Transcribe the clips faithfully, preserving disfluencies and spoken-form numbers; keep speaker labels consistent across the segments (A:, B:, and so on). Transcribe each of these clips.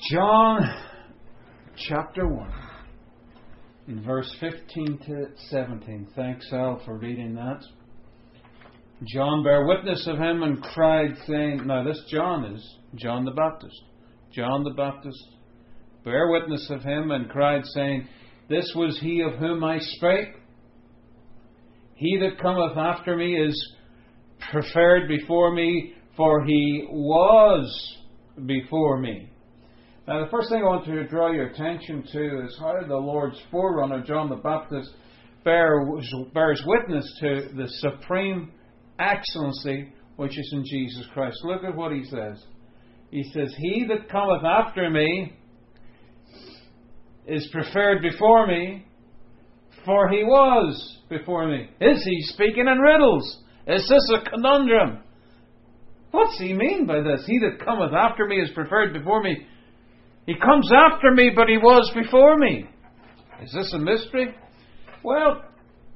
A: John chapter one, in verse fifteen to seventeen. Thanks, Al, for reading that. John bare witness of him and cried, saying, now this John is John the Baptist. John the Baptist bare witness of him and cried, saying, this was he of whom I spake. He that cometh after me is preferred before me, for he was before me. Now, the first thing I want to draw your attention to is how the Lord's forerunner, John the Baptist, bears, bears witness to the supreme excellency which is in Jesus Christ. Look at what he says. He says, he that cometh after me is preferred before me, for he was before me. Is he speaking in riddles? Is this a conundrum? What's he mean by this? He that cometh after me is preferred before me. He comes after me, but he was before me. Is this a mystery? Well,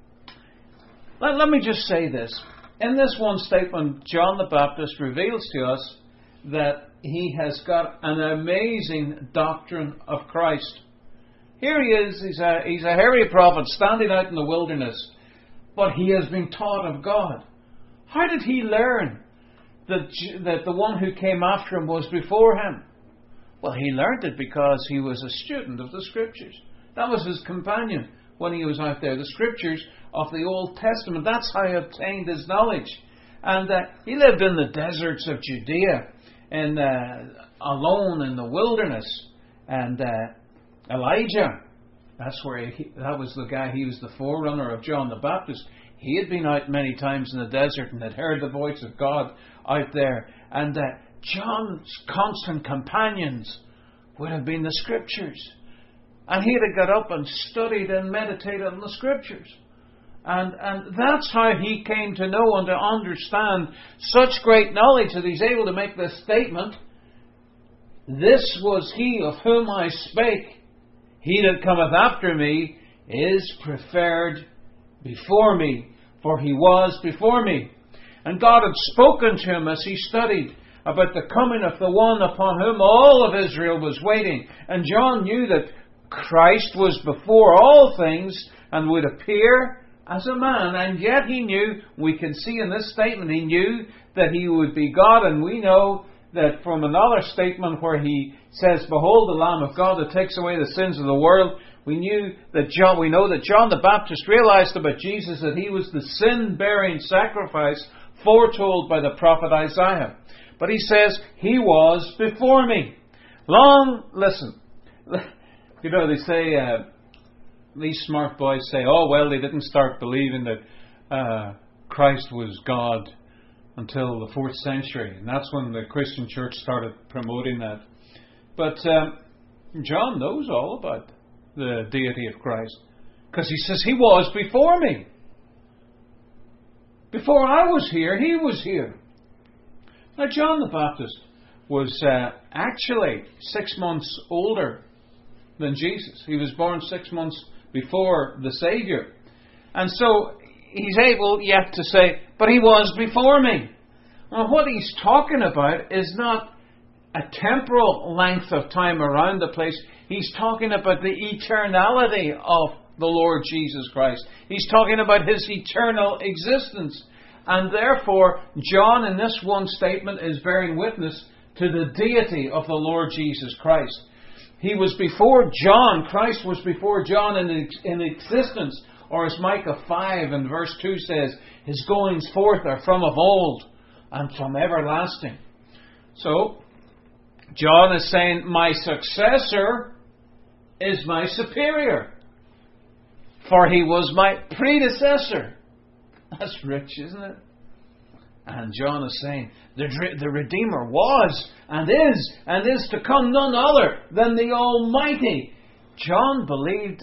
A: let, let me just say this. In this one statement, John the Baptist reveals to us that he has got an amazing doctrine of Christ. Here he is, he's a, he's a hairy prophet standing out in the wilderness, but he has been taught of God. How did he learn that, that the one who came after him was before him? Well, he learned it because he was a student of the Scriptures. That was his companion when he was out there. The Scriptures of the Old Testament. That's how he obtained his knowledge. And uh, he lived in the deserts of Judea, and uh, alone in the wilderness. And uh, Elijah, that's where he, that was the guy. He was the forerunner of John the Baptist. He had been out many times in the desert and had heard the voice of God out there. And uh, John's constant companions would have been the Scriptures. And he'd have got up and studied and meditated on the Scriptures. And, and that's how he came to know and to understand such great knowledge that he's able to make this statement. This was he of whom I spake. He that cometh after me is preferred before me, for he was before me. And God had spoken to him as he studied about the coming of the one upon whom all of Israel was waiting. And John knew that Christ was before all things and would appear as a man. And yet he knew, we can see in this statement, he knew that he would be God. And we know that from another statement where he says, behold the Lamb of God that takes away the sins of the world. We knew that John, we know that John the Baptist realized about Jesus that he was the sin-bearing sacrifice foretold by the prophet Isaiah. But he says, he was before me. Long, listen, you know, they say, uh, these smart boys say, oh, well, they didn't start believing that uh, Christ was God until the fourth century. And that's when the Christian church started promoting that. But um, John knows all about the deity of Christ, because he says, he was before me. Before I was here, he was here. Now, John the Baptist was uh, actually six months older than Jesus. He was born six months before the Saviour. And so he's able yet to say, but he was before me. Now, what he's talking about is not a temporal length of time around the place. He's talking about the eternality of the Lord Jesus Christ. He's talking about his eternal existence. And therefore, John in this one statement is bearing witness to the deity of the Lord Jesus Christ. He was before John. Christ was before John in, in existence. Or as Micah five and verse two says, his goings forth are from of old and from everlasting. So, John is saying, my successor is my superior, for he was my predecessor. That's rich, isn't it? And John is saying, the, the Redeemer was and is and is to come none other than the Almighty. John believed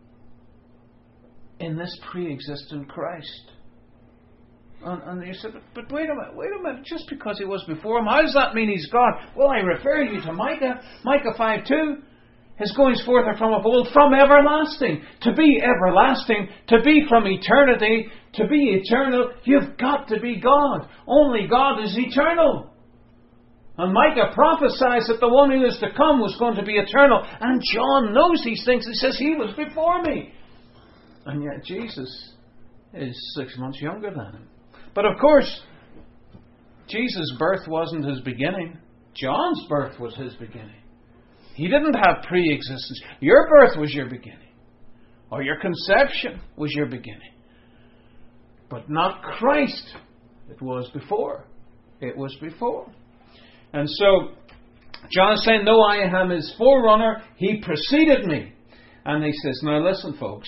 A: in this pre-existent Christ. And, and you said, but wait a minute, wait a minute, just because he was before him, how does that mean he's God? Well, I refer you to Micah, Micah five two. His goings forth are from of old, from everlasting. To be everlasting, to be from eternity, to be eternal, you've got to be God. Only God is eternal. And Micah prophesies that the one who is to come was going to be eternal. And John knows these things. He says, he was before me. And yet Jesus is six months younger than him. But of course, Jesus' birth wasn't his beginning. John's birth was his beginning. He didn't have pre-existence. Your birth was your beginning. Or your conception was your beginning. But not Christ. It was before. It was before. And so, John is saying, no, I am his forerunner. He preceded me. And he says, now listen, folks.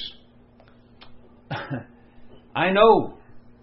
A: I know.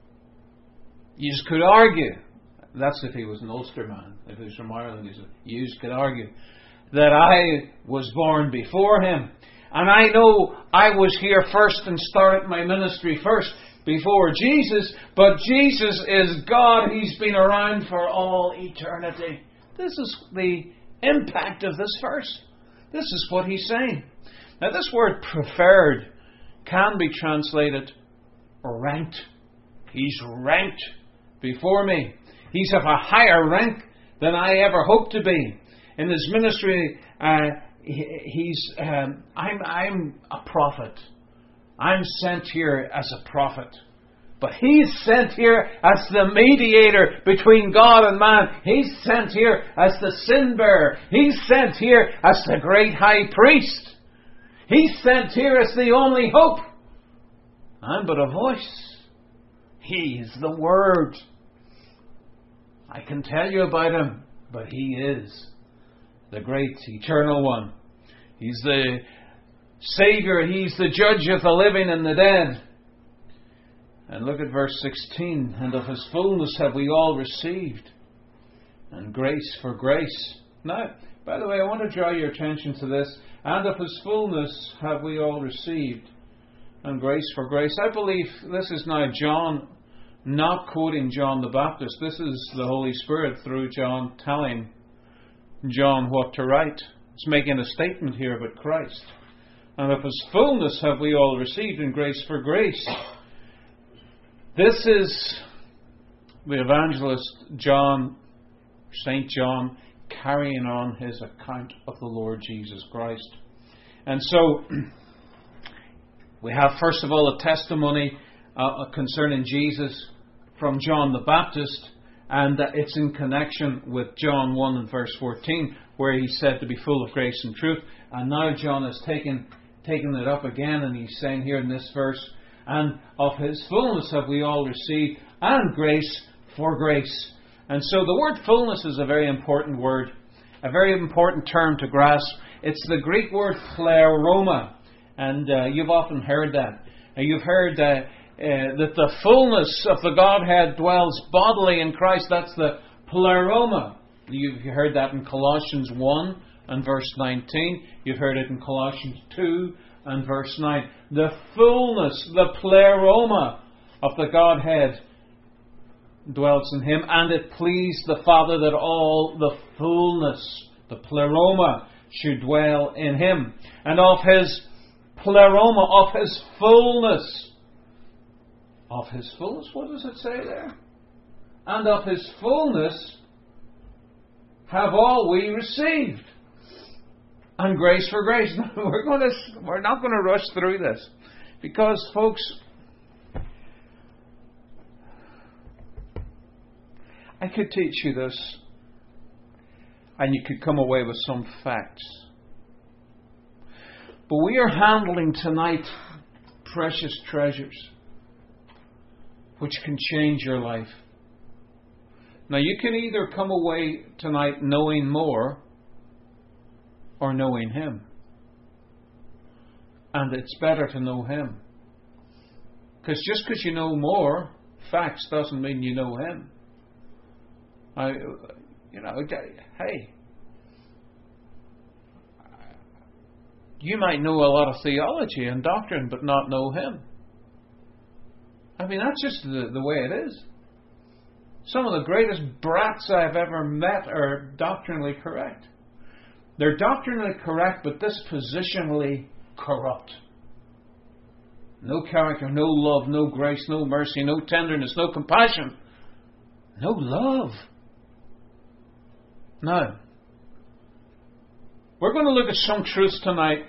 A: You could argue. That's if he was an Ulster man. If he was from Ireland, he said, you could argue that I was born before him. And I know I was here first and started my ministry first before Jesus. But Jesus is God. He's been around for all eternity. This is the impact of this verse. This is what he's saying. Now this word preferred can be translated ranked. He's ranked before me. He's of a higher rank than I ever hoped to be. In his ministry, uh, he, he's um, I'm, I'm a prophet. I'm sent here as a prophet. But he's sent here as the mediator between God and man. He's sent here as the sin bearer. He's sent here as the great high priest. He's sent here as the only hope. I'm but a voice. He is the Word. I can tell you about him, but he is the great eternal one. He's the Savior. He's the judge of the living and the dead. And look at verse sixteen. And of his fullness have we all received, and grace for grace. Now, by the way, I want to draw your attention to this. And of his fullness have we all received, and grace for grace. I believe this is now John not quoting John the Baptist. This is the Holy Spirit through John telling John what to write. It's making a statement here about Christ. And of his fullness have we all received, and grace for grace. This is the evangelist John, Saint John, carrying on his account of the Lord Jesus Christ. And so, we have first of all a testimony uh, concerning Jesus from John the Baptist, and uh, it's in connection with John one and verse fourteen, where he's said to be full of grace and truth. And now John has taken, taken it up again, and he's saying here in this verse, and of his fullness have we all received, and grace for grace. And so the word fullness is a very important word, a very important term to grasp. It's the Greek word pleroma, and uh, you've often heard that. Uh, you've heard uh, uh, that the fullness of the Godhead dwells bodily in Christ. That's the pleroma. You've heard that in Colossians one and verse nineteen. You've heard it in Colossians two and verse nine. The fullness, the pleroma of the Godhead dwells in him, and it pleased the Father that all the fullness, the pleroma, should dwell in him. And of his pleroma, of his fullness, of his fullness, what does it say there? And of his fullness have all we received, and grace for grace. We're going to, we're not going to rush through this, because, folks, I could teach you this, and you could come away with some facts. But we are handling tonight precious treasures which can change your life. Now, you can either come away tonight knowing more or knowing Him. And it's better to know Him. Because just because you know more facts doesn't mean you know Him. I, you know, hey, you might know a lot of theology and doctrine, but not know Him. I mean, that's just the, the way it is. Some of the greatest brats I've ever met are doctrinally correct. They're doctrinally correct, but dispositionally corrupt. No character, no love, no grace, no mercy, no tenderness, no compassion, no love. Now, we're going to look at some truths tonight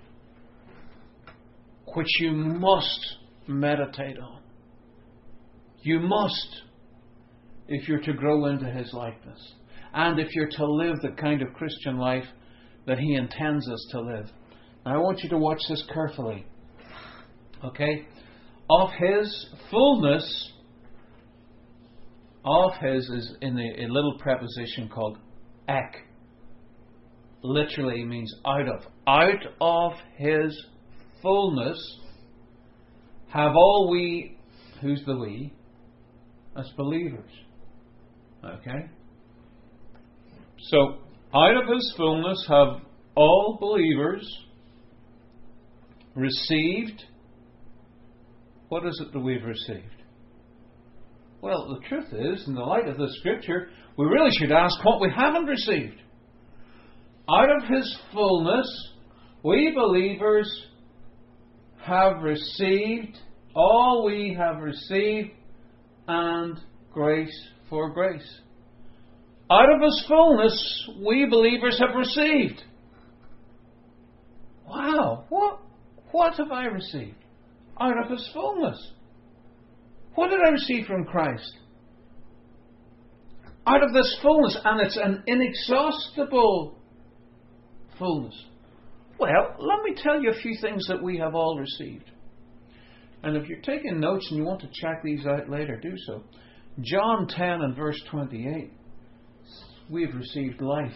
A: which you must meditate on. You must, if you're to grow into His likeness, and if you're to live the kind of Christian life that He intends us to live. Now, I want you to watch this carefully. Okay? Of His fullness, of His is in a, a little preposition called ek. Literally means out of. Out of His fullness have all we, who's the we? As believers. Okay? So, out of His fullness have all believers received. What is it that we've received? Well, the truth is, in the light of the Scripture, we really should ask what we haven't received. Out of His fullness, we believers have received all we have received, and grace for grace. Out of His fullness, we believers have received. Wow, what, what have I received? Out of His fullness. What did I receive from Christ? Out of this fullness, and it's an inexhaustible fullness. Well, let me tell you a few things that we have all received. And if you're taking notes and you want to check these out later, do so. John ten and verse twenty-eight. We've received life.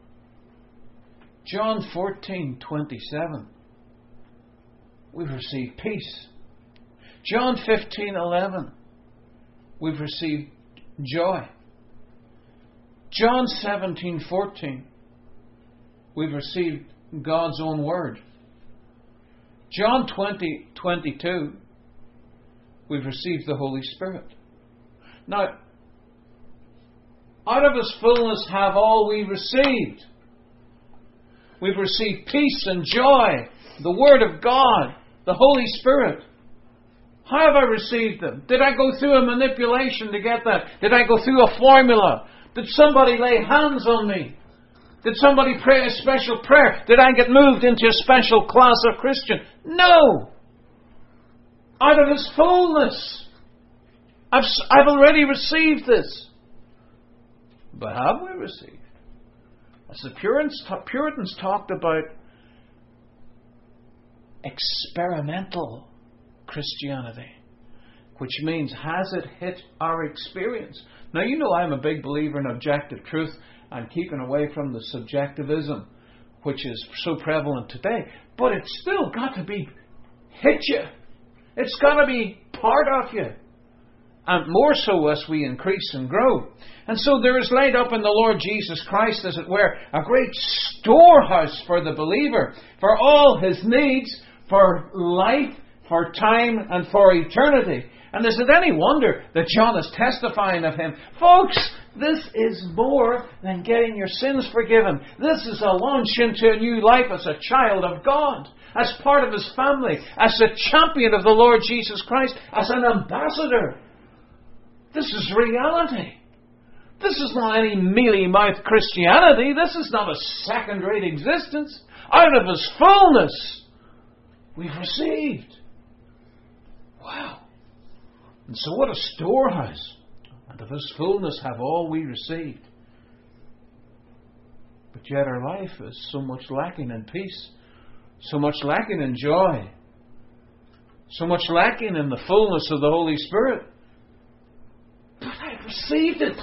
A: John fourteen twenty-seven. We've received peace. John fifteen eleven. We've received joy. John seventeen fourteen. We've received God's own word. John twenty twenty-two. We've received the Holy Spirit. Now, out of His fullness have all we received. We've received peace and joy, the Word of God, the Holy Spirit. How have I received them? Did I go through a manipulation to get that? Did I go through a formula? Did somebody lay hands on me? Did somebody pray a special prayer? Did I get moved into a special class of Christian? No! Out of His fullness. I've, I've already received this. But have we received? As the Puritans, Puritans talked about experimental Christianity, which means, has it hit our experience? Now, you know I'm a big believer in objective truth and keeping away from the subjectivism, which is so prevalent today. But it's still got to be hit you. It's got to be part of you. And more so as we increase and grow. And so there is laid up in the Lord Jesus Christ, as it were, a great storehouse for the believer, for all his needs, for life, for time, and for eternity. And is it any wonder that John is testifying of him? Folks, this is more than getting your sins forgiven. This is a launch into a new life as a child of God, as part of His family, as a champion of the Lord Jesus Christ, as an ambassador. This is reality. This is not any mealy-mouthed Christianity. This is not a second-rate existence. Out of His fullness, we've received. Wow. And so what a storehouse. And of His fullness have all we received. But yet our life is so much lacking in peace, so much lacking in joy, so much lacking in the fullness of the Holy Spirit. But I've received it.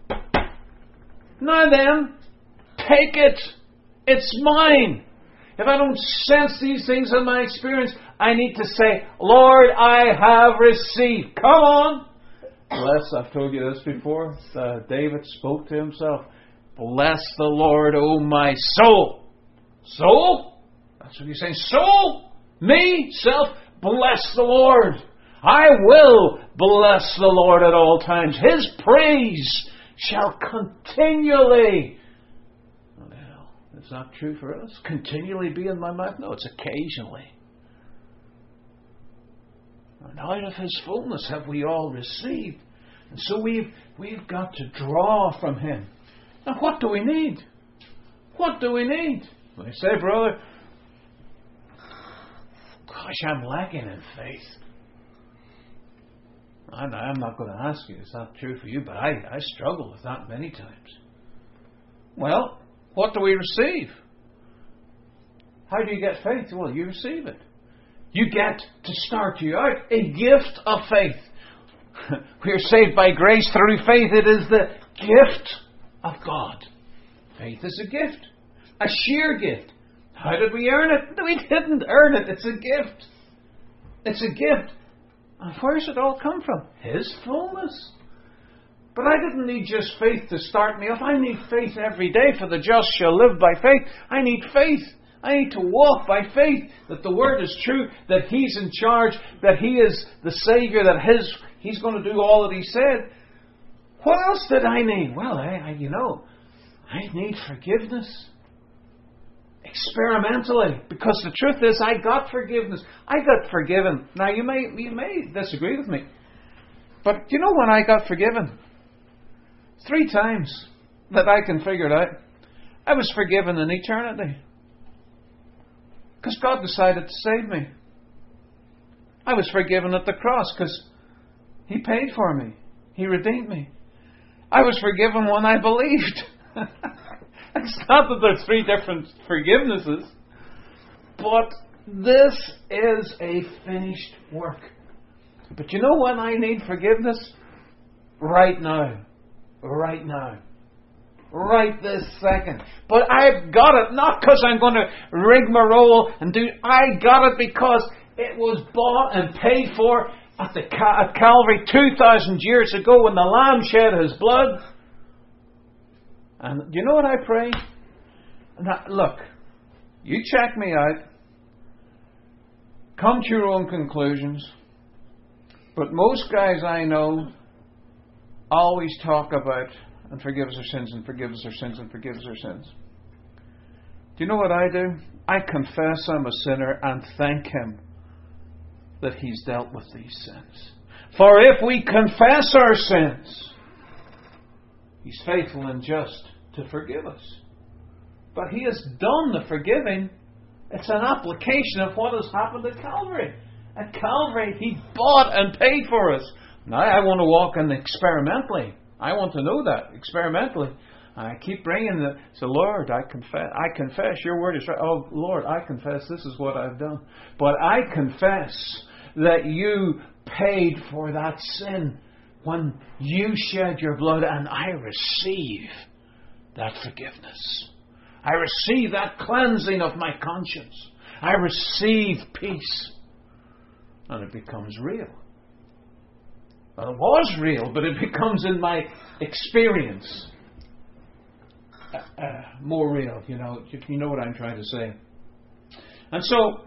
A: Now then, take it. It's mine. If I don't sense these things in my experience, I need to say, Lord, I have received. Come on. Bless, I've told you this before. Uh, David spoke to himself. Bless the Lord, O my soul. Soul? That's what he's saying. Soul? Me? Self? Bless the Lord. I will bless the Lord at all times. His praise shall continually... Well, is that true for us? Continually be in my mouth? No, it's occasionally. And out of His fullness have we all received. And so we've, we've got to draw from Him. And what do we need? What do we need? I say, brother, gosh, I'm lacking in faith. I'm not going to ask you, it's not true for you, but I, I struggle with that many times. Well, what do we receive? How do you get faith? Well, you receive it. You get to start you out a gift of faith. We are saved by grace through faith. It is the gift of God. Faith is a gift. A sheer gift. How did we earn it? We didn't earn it. It's a gift. It's a gift. And where does it all come from? His fullness. But I didn't need just faith to start me off. I need faith every day, for the just shall live by faith. I need faith. I need to walk by faith that the Word is true, that He's in charge, that He is the Saviour, that His He's going to do all that He said. What else did I need? Well, I, I you know, I need forgiveness. Experimentally, because the truth is, I got forgiveness. I got forgiven. Now, you may you may disagree with me, but you know when I got forgiven? Three times that I can figure it out. I was forgiven in eternity. Because God decided to save me. I was forgiven at the cross because He paid for me. He redeemed me. I was forgiven when I believed. It's not that there's three different forgivenesses, but this is a finished work. But you know when I need forgiveness? Right now. Right now. Right this second. But I've got it not because I'm going to rigmarole and do. I got it because it was bought and paid for at the at Calvary two thousand years ago when the Lamb shed His blood. And do you know what I pray? Now, look, you check me out. Come to your own conclusions. But most guys I know always talk about and forgive us our sins and forgive us our sins and forgive us our sins. Do you know what I do? I confess I'm a sinner and thank Him that He's dealt with these sins. For if we confess our sins, He's faithful and just to forgive us. But He has done the forgiving. It's an application of what has happened at Calvary. At Calvary, He bought and paid for us. Now I want to walk in experimentally. I want to know that experimentally. And I keep bringing the, so Lord, I confess, I confess, your word is right. Oh Lord, I confess this is what I've done. But I confess that you paid for that sin when you shed your blood, and I receive that forgiveness. I receive that cleansing of my conscience. I receive peace. And it becomes real. Well, it was real, but it becomes in my experience uh, uh, more real. You know, you know what I'm trying to say. And so,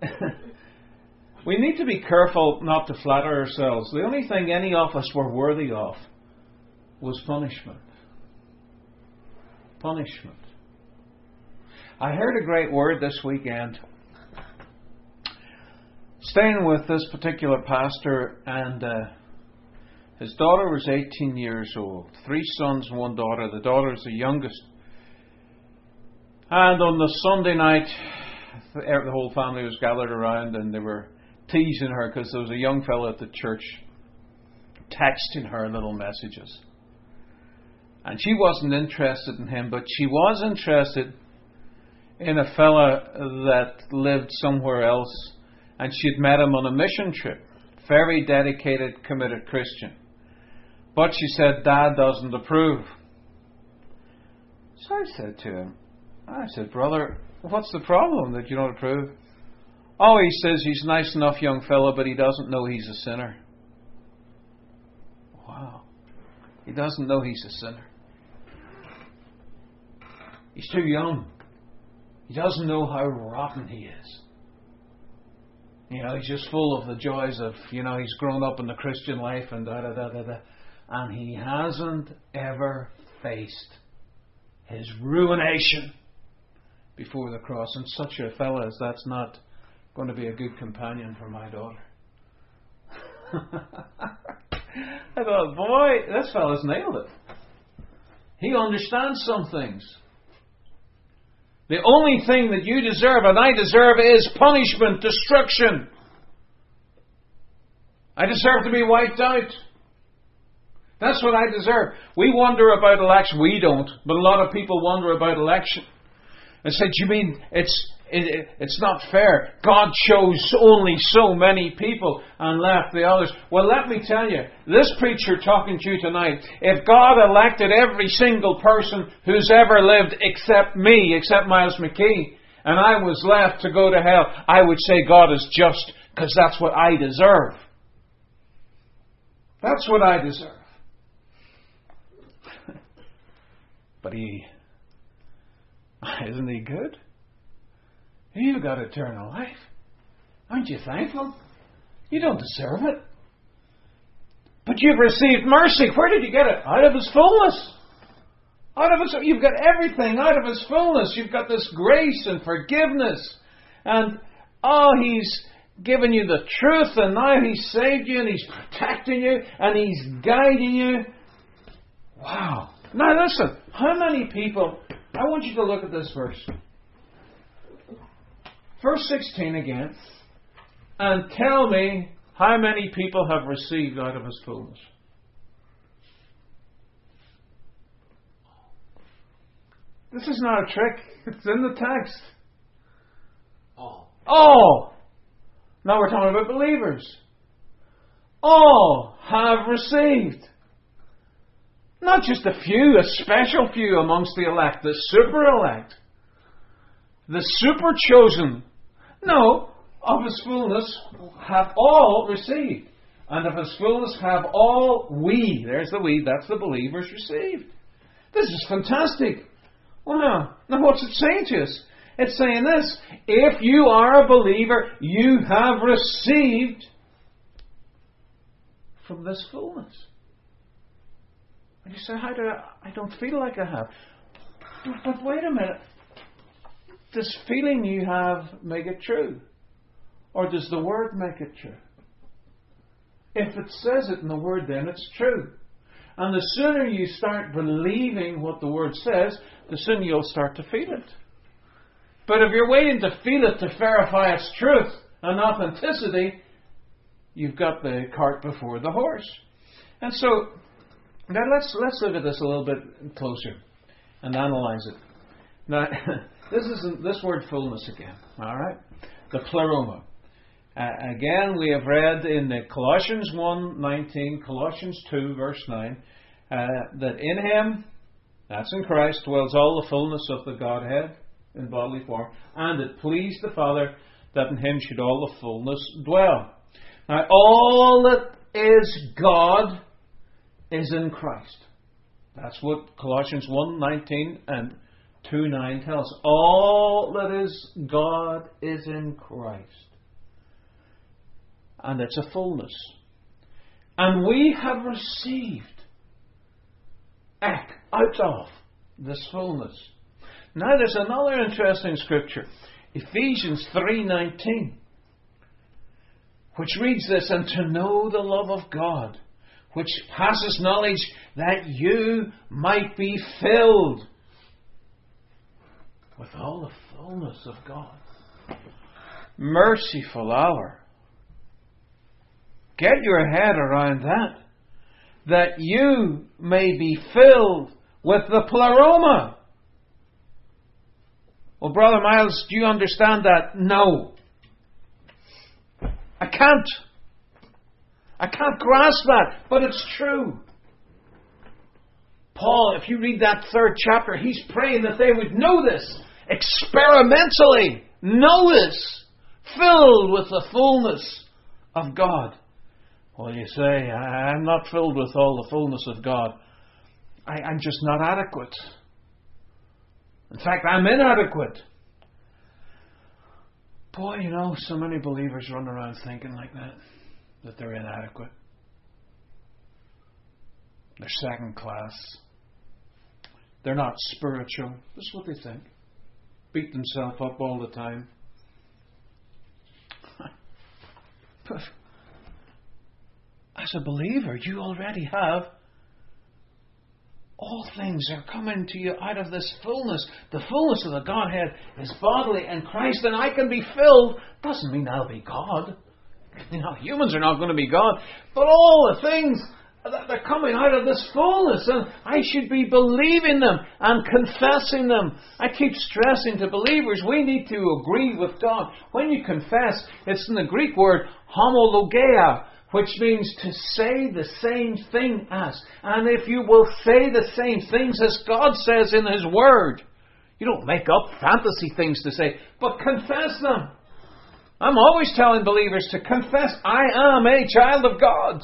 A: we need to be careful not to flatter ourselves. The only thing any of us were worthy of was punishment. Punishment. I heard a great word this weekend. Staying with this particular pastor, and uh, his daughter was eighteen years old. Three sons and one daughter. The daughter is the youngest. And on the Sunday night, the whole family was gathered around and they were teasing her because there was a young fellow at the church texting her little messages. And she wasn't interested in him, but she was interested in a fella that lived somewhere else, and she'd met him on a mission trip. Very dedicated, committed Christian. But she said, Dad doesn't approve. So I said to him, I said, brother, what's the problem that you don't approve? Oh, he says he's a nice enough young fellow, but he doesn't know he's a sinner. Wow. He doesn't know he's a sinner. He's too young. He doesn't know how rotten he is. You know, he's just full of the joys of, you know, he's grown up in the Christian life and da da da da da. And he hasn't ever faced his ruination before the cross. And such a fellow as that's not going to be a good companion for my daughter. I thought, boy, this fella's nailed it. He understands some things. The only thing that you deserve and I deserve is punishment, destruction. I deserve to be wiped out. That's what I deserve. We wonder about election. We don't, but a lot of people wonder about election. And say, do you mean it's it, it's not fair? God chose only so many people and left the others. Well, let me tell you, this preacher talking to you tonight, if God elected every single person who's ever lived except me, except Miles McKee, and I was left to go to hell, I would say God is just, because that's what I deserve. That's what I deserve. But He, isn't He good? You've got eternal life. Aren't you thankful? You don't deserve it. But you've received mercy. Where did you get it? Out of His fullness. Out of His, you've got everything out of His fullness. You've got this grace and forgiveness. And, oh, He's given you the truth, and now He's saved you, and He's protecting you, and He's guiding you. Wow. Now listen, how many people, I want you to look at this verse. Verse sixteen again. And tell me how many people have received out of His fullness. This is not a trick. It's in the text. All. All. Now we're talking about believers. All have received. Not just a few, a special few amongst the elect, the super elect, the super chosen. No, of His fullness have all received. And of His fullness have all we, there's the we, that's the believers, received. This is fantastic. Wow. Now what's it saying to us? It's saying this: if you are a believer, you have received from this fullness. And you say, how do I, I don't feel like I have. But, but wait a minute. Does feeling you have make it true? Or does the Word make it true? If it says it in the Word, then it's true. And the sooner you start believing what the Word says, the sooner you'll start to feel it. But if you're waiting to feel it to verify its truth and authenticity, you've got the cart before the horse. And so, now let's let's look at this a little bit closer and analyze it. Now, this is this word fullness again. All right, the pleroma. Uh, again, we have read in the Colossians one nineteen, Colossians two verse nine, uh, that in Him, that's in Christ, dwells all the fullness of the Godhead in bodily form, and it pleased the Father that in Him should all the fullness dwell. Now, all that is God is in Christ. That's what Colossians one nineteen and two nine tells us. All that is God is in Christ. And it's a fullness. And we have received ek, out of this fullness. Now there's another interesting scripture. Ephesians three nineteen, which reads this: and to know the love of God, which passes knowledge, that you might be filled with all the fullness of God. Merciful hour. Get your head around that. That you may be filled with the pleroma. Well, Brother Miles, do you understand that? No. I can't. I can't grasp that, but it's true. Paul, if you read that third chapter, he's praying that they would know this experimentally. Know this. Filled with the fullness of God. Well, you say, I'm not filled with all the fullness of God. I, I'm just not adequate. In fact, I'm inadequate. Boy, you know, so many believers run around thinking like that. That they're inadequate. They're second class. They're not spiritual. This is what they think. Beat themselves up all the time. But as a believer, you already have all things are coming to you out of this fullness. The fullness of the Godhead is bodily in Christ, and I can be filled. Doesn't mean I'll be God. You know, humans are not going to be God. But all the things that are coming out of this fullness, and I should be believing them and confessing them. I keep stressing to believers, we need to agree with God. When you confess, it's in the Greek word homologeia, which means to say the same thing as. And if you will say the same things as God says in His Word, you don't make up fantasy things to say, but confess them. I'm always telling believers to confess, I am a child of God.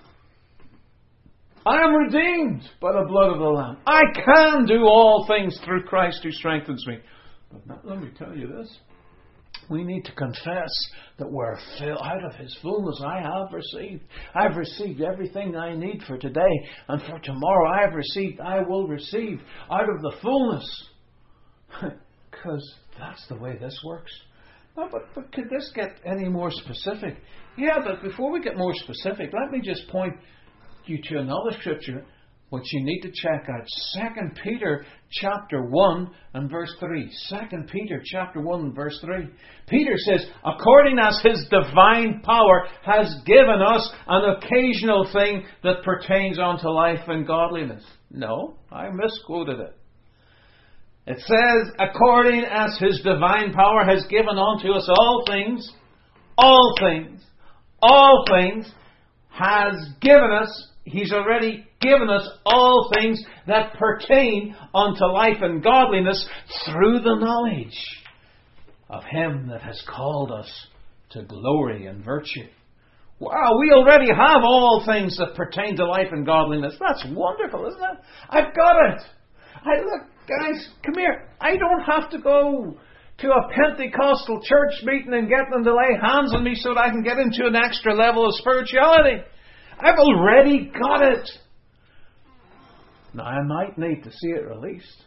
A: I am redeemed by the blood of the Lamb. I can do all things through Christ who strengthens me. But now, let me tell you this. We need to confess that we're filled out of His fullness. I have received. I've received everything I need for today and for tomorrow. I have received. I will receive out of the fullness. Because that's the way this works. No, but, but could this get any more specific? Yeah, but before we get more specific, let me just point you to another scripture which you need to check out. Second Peter chapter one and verse three. Second Peter chapter one and verse three. Peter says, according as His divine power has given us an occasional thing that pertains unto life and godliness. No, I misquoted it. It says, according as His divine power has given unto us all things, all things, all things, has given us, He's already given us all things that pertain unto life and godliness through the knowledge of Him that has called us to glory and virtue. Wow, we already have all things that pertain to life and godliness. That's wonderful, isn't it? I've got it. I look, guys, come here. I don't have to go to a Pentecostal church meeting and get them to lay hands on me so that I can get into an extra level of spirituality. I've already got it. Now, I might need to see it released.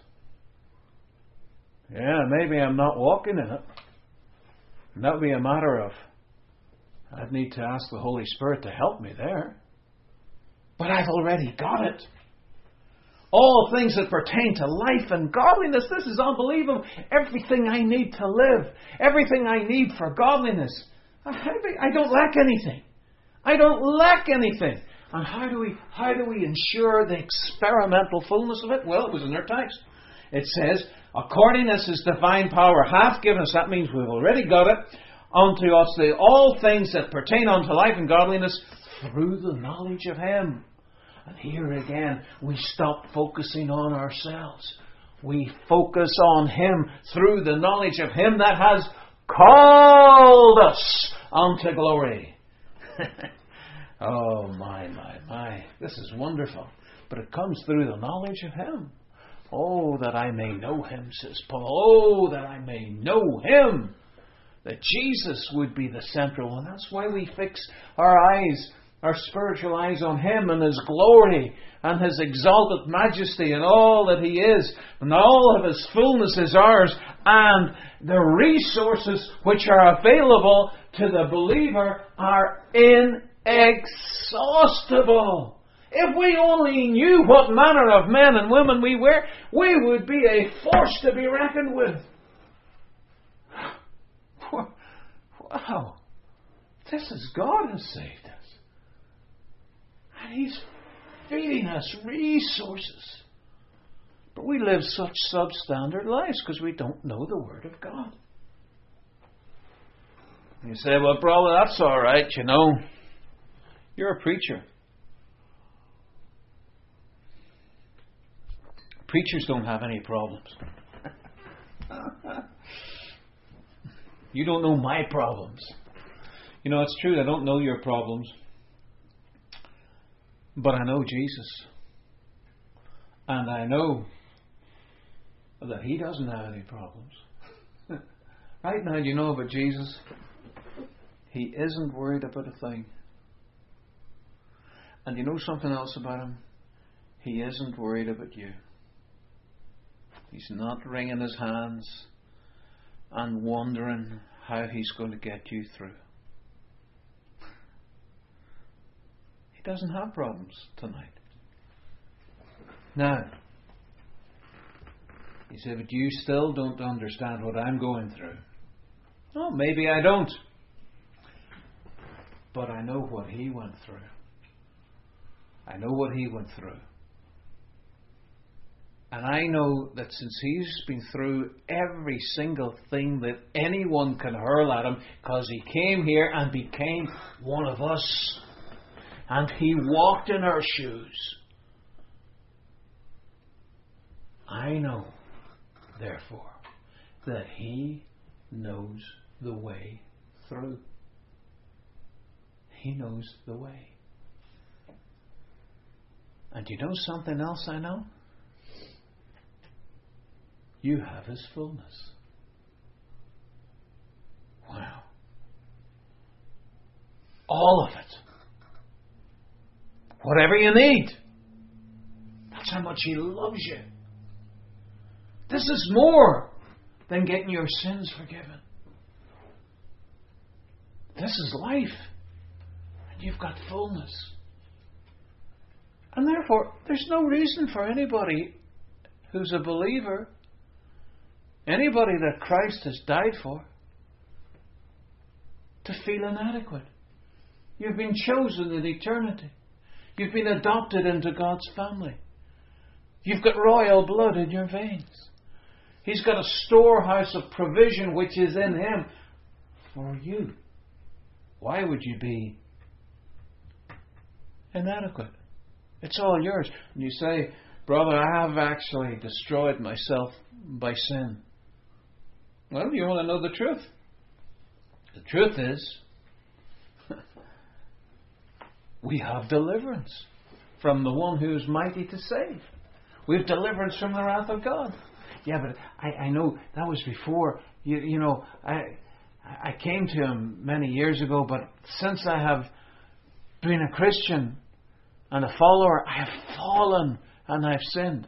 A: Yeah, maybe I'm not walking in it. And that would be a matter of, I'd need to ask the Holy Spirit to help me there. But I've already got it. All things that pertain to life and godliness. This is unbelievable. Everything I need to live. Everything I need for godliness. I don't lack anything. I don't lack anything. And how do we how do we ensure the experimental fullness of it? Well, it was in our text. It says, according as His divine power hath given us, that means we've already got it, unto us the all things that pertain unto life and godliness through the knowledge of Him. And here again, we stop focusing on ourselves. We focus on Him through the knowledge of Him that has called us unto glory. Oh, my, my, my. This is wonderful. But it comes through the knowledge of Him. Oh, that I may know Him, says Paul. Oh, that I may know Him. That Jesus would be the central one. That's why we fix our eyes, our spiritual eyes on Him and His glory and His exalted majesty and all that He is. And all of His fullness is ours. And the resources which are available to the believer are inexhaustible. If we only knew what manner of men and women we were, we would be a force to be reckoned with. Wow. This is God has saved us. And He's feeding us resources. But we live such substandard lives because we don't know the Word of God. You say, well, brother, that's all right, you know. You're a preacher. Preachers don't have any problems. You don't know my problems. You know, it's true, I don't know your problems. But I know Jesus. And I know that He doesn't have any problems. Right now, do you know about Jesus? He isn't worried about a thing. And you know something else about Him? He isn't worried about you. He's not wringing His hands and wondering how He's going to get you through. He doesn't have problems tonight. Now, you say, but you still don't understand what I'm going through. Oh, maybe I don't. But I know what he went through. I know what he went through. And I know that since he's been through every single thing that anyone can hurl at him, because he came here and became one of us, and he walked in our shoes, I know, therefore, that he knows the way through. He knows the way. And you know something else I know? You have his fullness. Wow. All of it. Whatever you need. That's how much he loves you. This is more than getting your sins forgiven. This is life. And you've got fullness. And therefore, there's no reason for anybody who's a believer, anybody that Christ has died for, to feel inadequate. You've been chosen in eternity. You've been adopted into God's family. You've got royal blood in your veins. He's got a storehouse of provision which is in him for you. Why would you be inadequate? It's all yours. And you say, brother, I have actually destroyed myself by sin. Well, you want to know the truth. The truth is, we have deliverance from the one who is mighty to save. We have deliverance from the wrath of God. Yeah, but I, I know that was before, you, you know, I I came to him many years ago, but since I have been a Christian and a follower, I have fallen and I've sinned.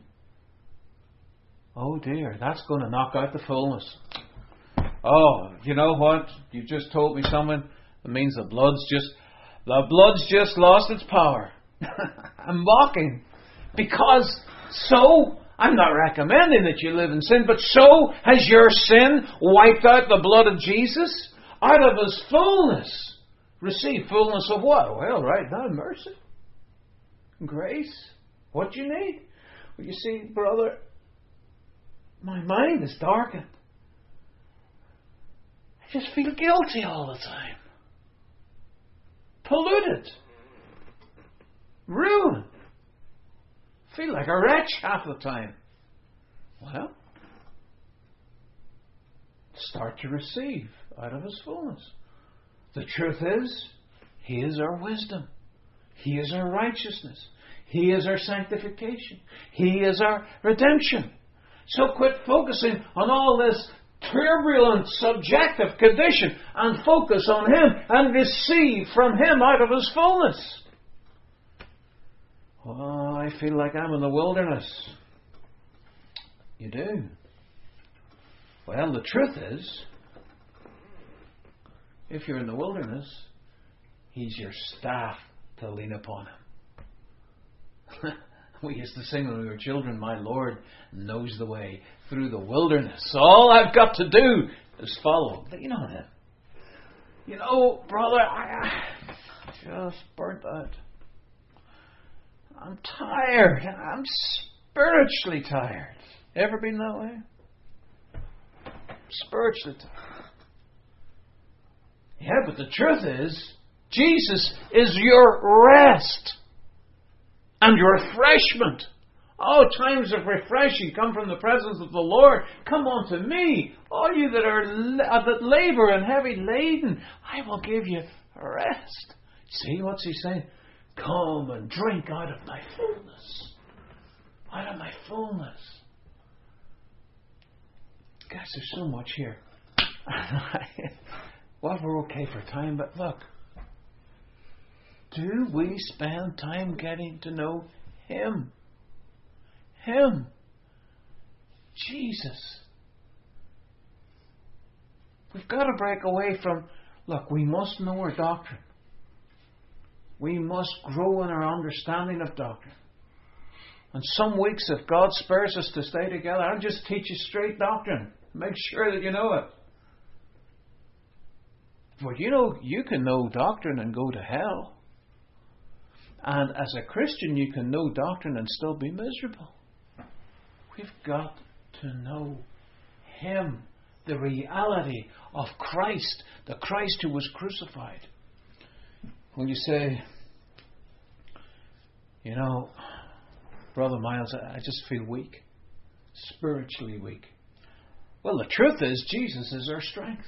A: Oh dear, that's going to knock out the fullness. Oh, you know what? You just told me something. It means the blood's just, the blood's just lost its power. I'm mocking. Because so, I'm not recommending that you live in sin, but so has your sin wiped out the blood of Jesus? Out of his fullness. Receive fullness of what? Well, right now, mercy. Grace. What you need? Well, you see, brother, my mind is darkened. I just feel guilty all the time. Polluted. Ruined. Feel like a wretch half the time. Well, start to receive out of his fullness. The truth is, he is our wisdom. He is our righteousness. He is our sanctification. He is our redemption. So quit focusing on all this turbulent, subjective condition and focus on him and receive from him out of his fullness. Oh, I feel like I'm in the wilderness. You do. Well, the truth is, if you're in the wilderness, he's your staff to lean upon him. We used to sing when we were children, my Lord knows the way through the wilderness. All I've got to do is follow. Lean on him. You know, brother, I, I just burnt out. I'm tired. I'm spiritually tired. Ever been that way? Spiritually tired. Yeah, but the truth is, Jesus is your rest and your refreshment. Oh, times of refreshing come from the presence of the Lord. Come unto me, all you that are uh, that labor and heavy laden. I will give you rest. See, what's he saying? Come and drink out of my fullness. Out of my fullness. Guys, there's so much here. Well, we're okay for time, but look. Do we spend time getting to know him? Him. Jesus. We've got to break away from, look, we must know our doctrine. We must grow in our understanding of doctrine. And some weeks, if God spares us to stay together, I'll just teach you straight doctrine. Make sure that you know it. But you know, you can know doctrine and go to hell. And as a Christian, you can know doctrine and still be miserable. We've got to know Him, the reality of Christ, the Christ who was crucified. When you say, you know, Brother Miles, I just feel weak, spiritually weak. Well, the truth is, Jesus is our strength.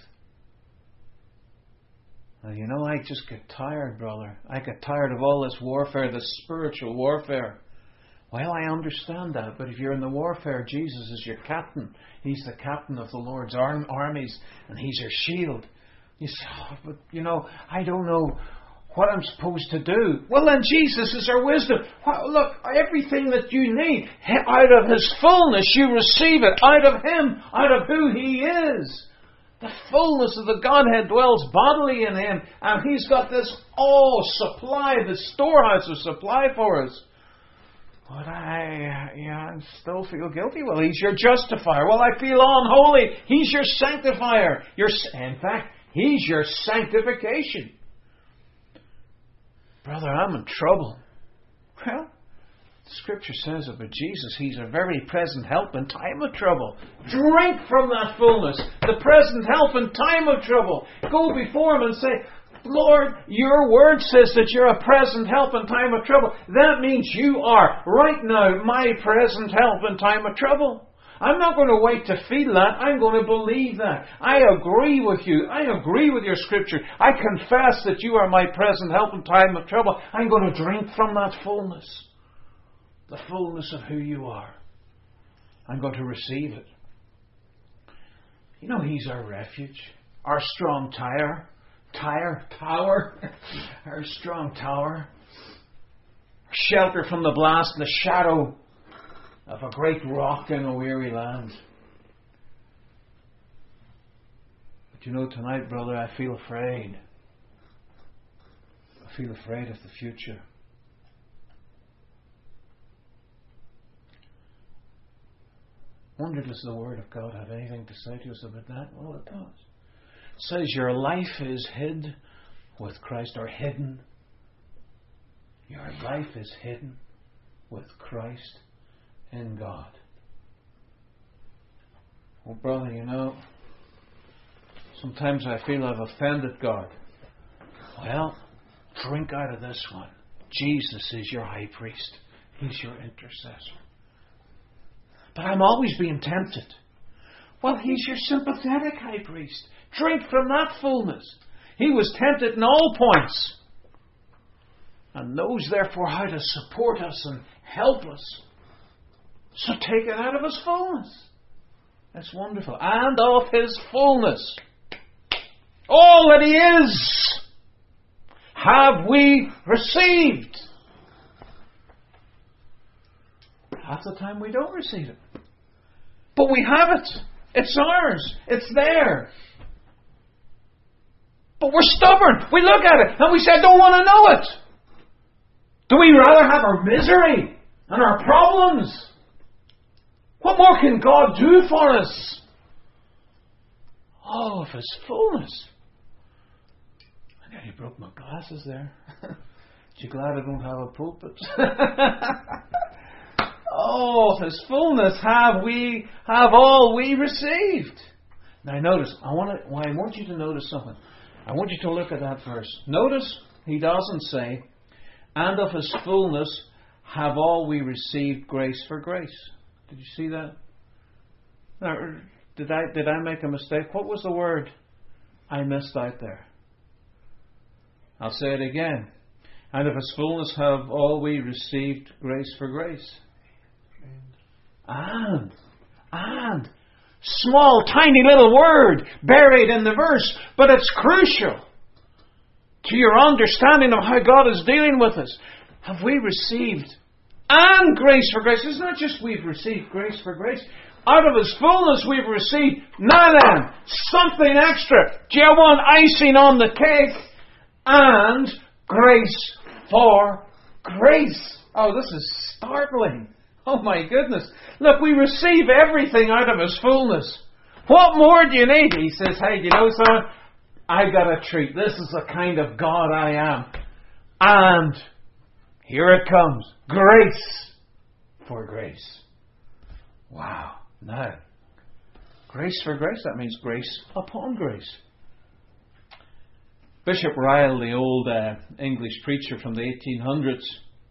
A: And you know, I just get tired, brother. I get tired of all this warfare, this spiritual warfare. Well, I understand that, but if you're in the warfare, Jesus is your captain. He's the captain of the Lord's arm, armies, and He's your shield. You say, oh, but you know, I don't know what I'm supposed to do. Well, then Jesus is our wisdom. Well, look, everything that you need, out of His fullness, you receive it. Out of Him, out of who He is. The fullness of the Godhead dwells bodily in Him, and He's got this all supply, this storehouse of supply for us. But I, yeah, I still feel guilty. Well, He's your justifier. Well, I feel unholy. He's your sanctifier. Your, in fact, He's your sanctification. Brother, I'm in trouble. Well, the Scripture says about Jesus, He's a very present help in time of trouble. Drink from that fullness, the present help in time of trouble. Go before Him and say, Lord, your word says that you're a present help in time of trouble. That means you are, right now, my present help in time of trouble. I'm not going to wait to feel that. I'm going to believe that. I agree with you. I agree with your Scripture. I confess that you are my present help in time of trouble. I'm going to drink from that fullness. The fullness of who you are. I'm going to receive it. You know, He's our refuge. Our strong tower. Tire, tower. Our strong tower. Shelter from the blast and the shadow of a great rock in a weary land. But you know, tonight, brother, I feel afraid. I feel afraid of the future. Wonder, does the Word of God have anything to say to us about that? Well, it does. It says your life is hid with Christ, or hidden. Your life is hidden with Christ in God. Well, brother, you know, sometimes I feel I've offended God. Well, drink out of this one. Jesus is your high priest. He's your intercessor. But I'm always being tempted. Well, He's your sympathetic high priest. Drink from that fullness. He was tempted in all points, and knows therefore how to support us and help us. So take it out of His fullness. That's wonderful. And of His fullness. All that He is have we received. Half the time we don't receive it. But we have it. It's ours. It's there. But we're stubborn. We look at it and we say, I don't want to know it. Do we rather have our misery and our problems? What more can God do for us? All of His fullness. I nearly broke my glasses there. Aren't you glad I don't have a pulpit? All of His fullness have we, have all we received. Now notice, I want to, well, I want you to notice something. I want you to look at that verse. Notice, He doesn't say, and of His fullness have all we received grace for grace. Did you see that? Now, did I, did I make a mistake? What was the word I missed out there? I'll say it again. And of His fullness have all we received grace for grace. And, and, small, tiny little word buried in the verse, but it's crucial to your understanding of how God is dealing with us. Have we received and grace for grace? It's not just we've received grace for grace. Out of His fullness we've received, now then, something extra. Do you want icing on the cake? And grace for grace. Oh, this is startling. Oh my goodness. Look, we receive everything out of His fullness. What more do you need? He says, hey, do you know something? I got a treat. This is the kind of God I am. And here it comes. Grace for grace. Wow. Now, grace for grace, that means grace upon grace. Bishop Ryle, the old uh, English preacher from the eighteen hundreds,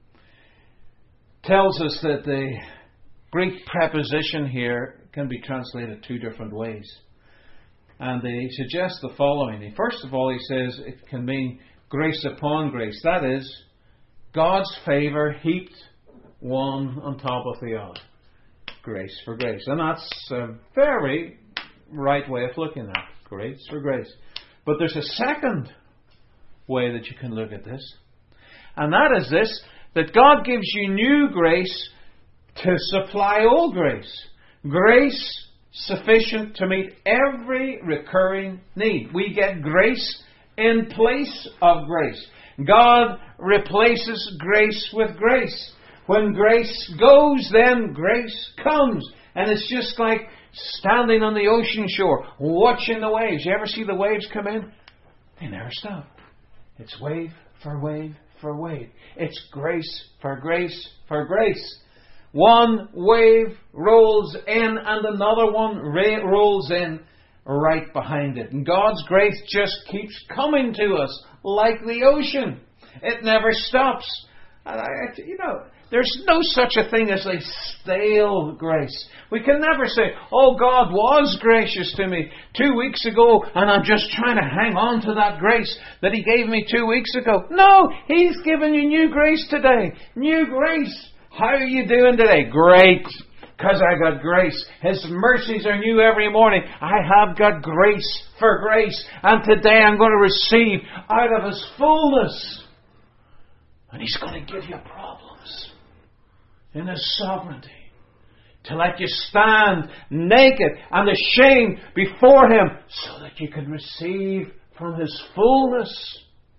A: tells us that the Greek preposition here can be translated two different ways. And he suggests the following. First of all, he says it can mean grace upon grace. That is, God's favour heaped one on top of the other. Grace for grace. And that's a very right way of looking at it. Grace for grace. But there's a second way that you can look at this. And that is this, that God gives you new grace to supply all grace. Grace sufficient to meet every recurring need. We get grace in place of grace. God replaces grace with grace. When grace goes, then grace comes. And it's just like standing on the ocean shore, watching the waves. You ever see the waves come in? They never stop. It's wave for wave for wave. It's grace for grace for grace. One wave rolls in and another one ra- rolls in right behind it. And God's grace just keeps coming to us like the ocean. It never stops. And I, you know, there's no such a thing as a stale grace. We can never say, oh, God was gracious to me two weeks ago and I'm just trying to hang on to that grace that He gave me two weeks ago. No, He's given you new grace today. New grace. How are you doing today? Great. Because I got grace. His mercies are new every morning. I have got grace for grace. And today I'm going to receive out of His fullness. And He's going to give you problems in His sovereignty to let you stand naked and ashamed before Him so that you can receive from His fullness.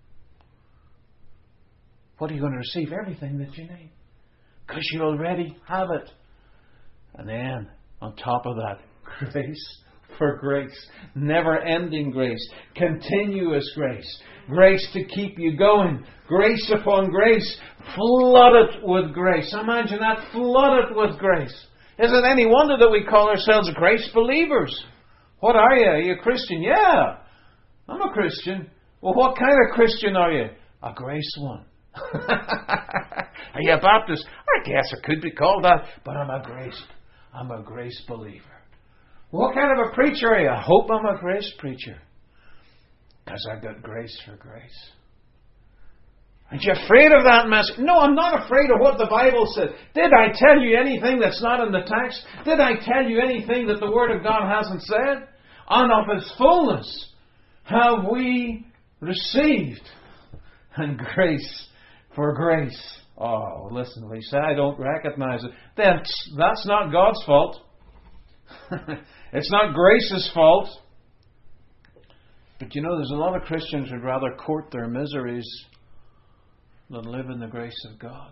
A: What are you going to receive? Everything that you need. Because you already have it. And then, on top of that, grace for grace. Never-ending grace. Continuous grace. Grace to keep you going. Grace upon grace. Flooded with grace. Imagine that. Flooded with grace. Is it any wonder that we call ourselves grace believers? What are you? Are you a Christian? Yeah. I'm a Christian. Well, what kind of Christian are you? A grace one. Are you a Baptist? I guess it could be called that, but I'm a grace. I'm a grace believer. What kind of a preacher are you? I hope I'm a grace preacher, because I've got grace for grace. Aren't you afraid of that message? No, I'm not afraid of what the Bible said. Did I tell you anything that's not in the text? Did I tell you anything that the Word of God hasn't said? And of His fullness have we received, and grace for grace. Oh, listen, Lisa, I don't recognize it. That's, that's not God's fault. It's not grace's fault. But you know, there's a lot of Christians who'd rather court their miseries than live in the grace of God.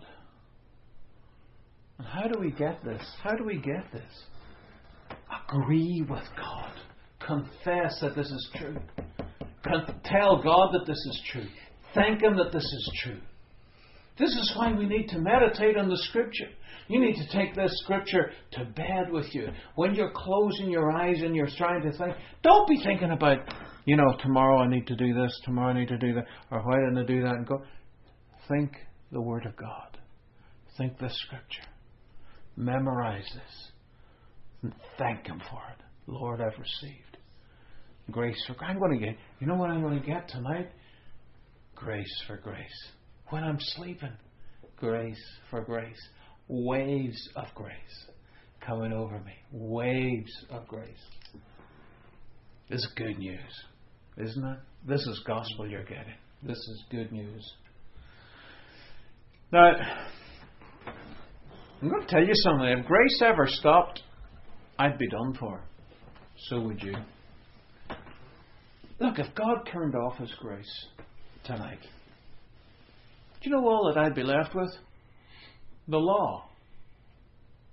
A: And how do we get this? How do we get this? Agree with God. Confess that this is true. Con- tell God that this is true. Thank Him that this is true. This is why we need to meditate on the Scripture. You need to take this Scripture to bed with you. When you're closing your eyes and you're trying to think, don't be thinking about, you know, tomorrow I need to do this, tomorrow I need to do that, or why didn't I do that? And go, think the Word of God. Think this Scripture. Memorize this. And thank Him for it. Lord, I've received grace for grace. I'm going to get, you know what I'm going to get tonight? Grace for grace. When I'm sleeping, grace for grace. Waves of grace coming over me. Waves of grace. This is good news, isn't it? This is gospel you're getting. This is good news. Now, I'm going to tell you something. If grace ever stopped, I'd be done for. So would you. Look, if God turned off His grace tonight, do you know all that I'd be left with? The law.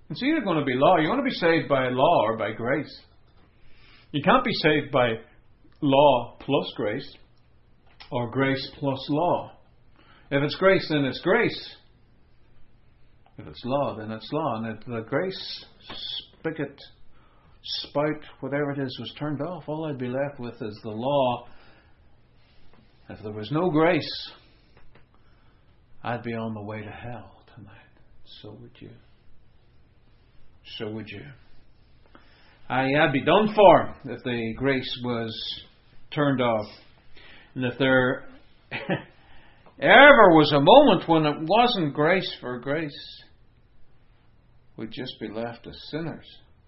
A: It's either going to be law. You want to be saved by law or by grace. You can't be saved by law plus grace or grace plus law. If it's grace, then it's grace. If it's law, then it's law. And if the grace spigot, spout, whatever it is, was turned off, all I'd be left with is the law. If there was no grace, I'd be on the way to hell tonight. So would you. So would you. I, I'd be done for if the grace was turned off. And if there ever was a moment when it wasn't grace for grace, we'd just be left as sinners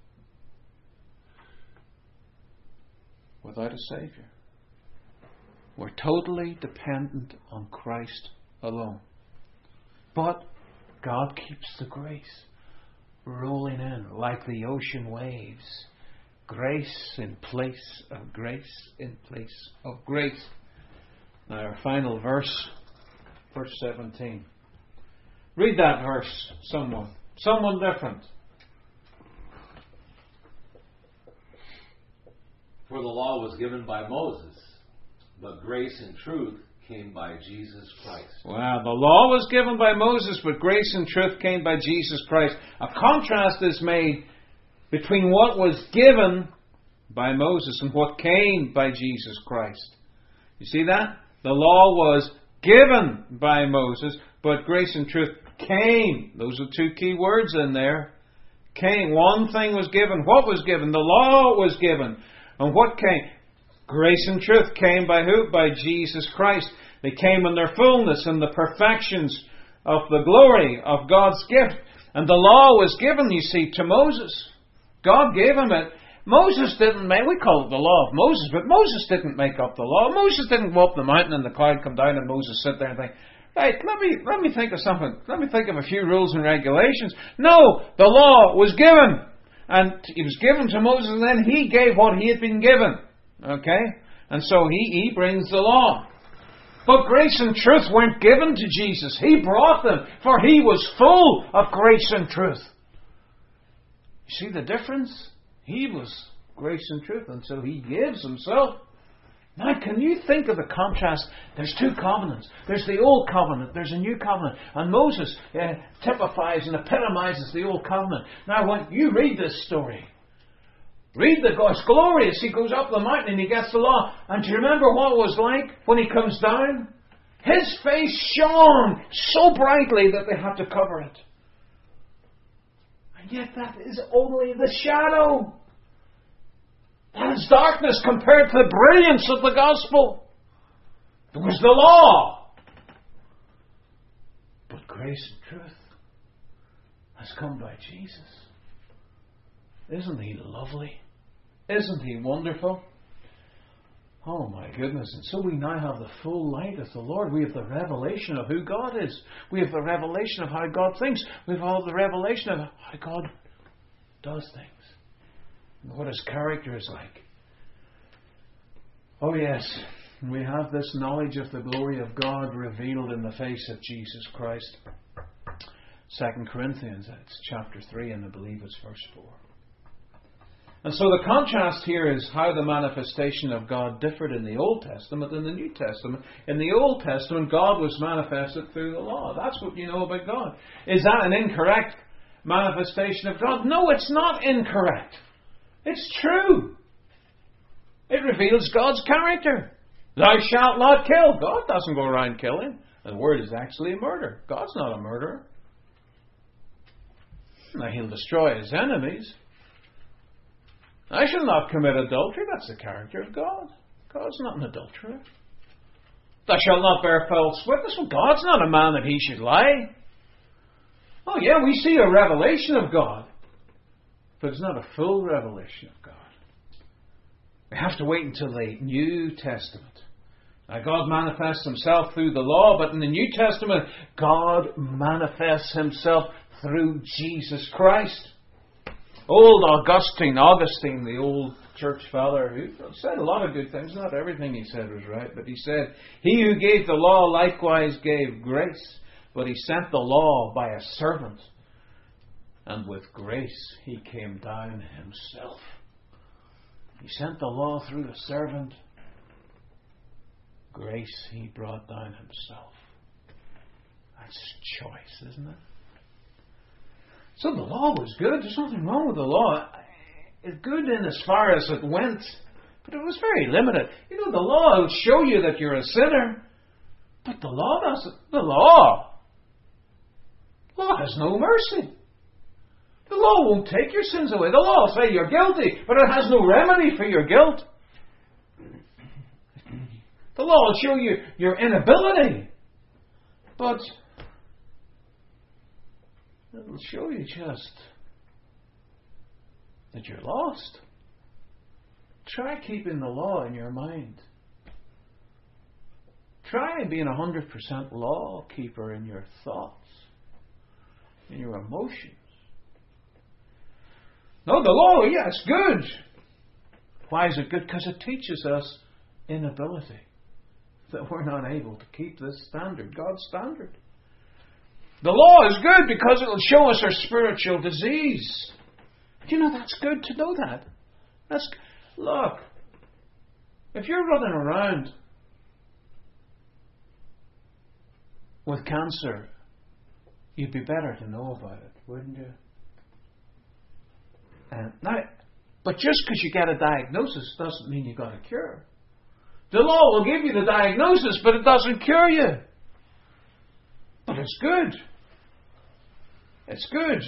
A: without a Saviour. We're totally dependent on Christ alone. But God keeps the grace rolling in like the ocean waves. Grace in place of grace in place of grace. Now our final verse, verse seventeen. Read that verse, someone. Someone different.
B: For the law was given by Moses, but grace and truth came by Jesus Christ.
A: Wow, the law was given by Moses, but grace and truth came by Jesus Christ. A contrast is made between what was given by Moses and what came by Jesus Christ. You see that? The law was given by Moses, but grace and truth came. Those are two key words in there. Came. One thing was given. What was given? The law was given. And what came? Grace and truth came by who? By Jesus Christ. They came in their fullness and the perfections of the glory of God's gift. And the law was given, you see, to Moses. God gave him it. Moses didn't make, we call it the law of Moses, but Moses didn't make up the law. Moses didn't go up the mountain and the cloud come down and Moses sit there and think, right, let me, let me think of something. Let me think of a few rules and regulations. No, the law was given. And it was given to Moses and then he gave what he had been given. Okay? And so he, he brings the law. But grace and truth weren't given to Jesus. He brought them, for he was full of grace and truth. You see the difference? He was grace and truth, and so he gives himself. Now, can you think of the contrast? There's two covenants. There's the old covenant, there's a new covenant. And Moses uh, typifies and epitomizes the old covenant. Now, when you read this story, read the God. It's glorious. He goes up the mountain and he gets the law. And do you remember what it was like when he comes down? His face shone so brightly that they had to cover it. And yet that is only the shadow. That is darkness compared to the brilliance of the gospel. There was the law. But grace and truth has come by Jesus. Isn't he lovely? Isn't he wonderful? Oh my goodness. And so we now have the full light of the Lord. We have the revelation of who God is. We have the revelation of how God thinks. We have all the revelation of how God does things. And what his character is like. Oh yes. We have this knowledge of the glory of God revealed in the face of Jesus Christ. Second Corinthians, it's chapter three and I believe it's verse four. And so the contrast here is how the manifestation of God differed in the Old Testament and the New Testament. In the Old Testament, God was manifested through the law. That's what you know about God. Is that an incorrect manifestation of God? No, it's not incorrect. It's true. It reveals God's character. Thou shalt not kill. God doesn't go around killing. The word is actually a murder. God's not a murderer. Now, he'll destroy his enemies. I shall not commit adultery. That's the character of God. God's not an adulterer. Thou shalt not bear false witness. Well, God's not a man that he should lie. Oh yeah, we see a revelation of God. But it's not a full revelation of God. We have to wait until the New Testament. Now, God manifests himself through the law, but in the New Testament, God manifests himself through Jesus Christ. Old Augustine, Augustine, the old church father, who said a lot of good things. Not everything he said was right, but he said, he who gave the law likewise gave grace, but he sent the law by a servant. And with grace He came down Himself. He sent the law through the servant. Grace He brought down Himself. That's choice, isn't it? So the law was good. There's nothing wrong with the law. It's good in as far as it went, but it was very limited. You know, the law will show you that you're a sinner, but the law doesn't. The law, law has no mercy. The law won't take your sins away. The law will say you're guilty, but it has no remedy for your guilt. The law will show you your inability, but it will show you just that you're lost. Try keeping the law in your mind. Try being a hundred percent law keeper in your thoughts, in your emotions. No, the law, yeah, it's good. Why is it good? Because it teaches us inability. That we're not able to keep this standard, God's standard. The law is good because it will show us our spiritual disease. Do you know that's good to know that? That's look. If you're running around with cancer, you'd be better to know about it, wouldn't you? And now, but just because you get a diagnosis doesn't mean you got a cure. The law will give you the diagnosis, but it doesn't cure you. But it's good. It's good.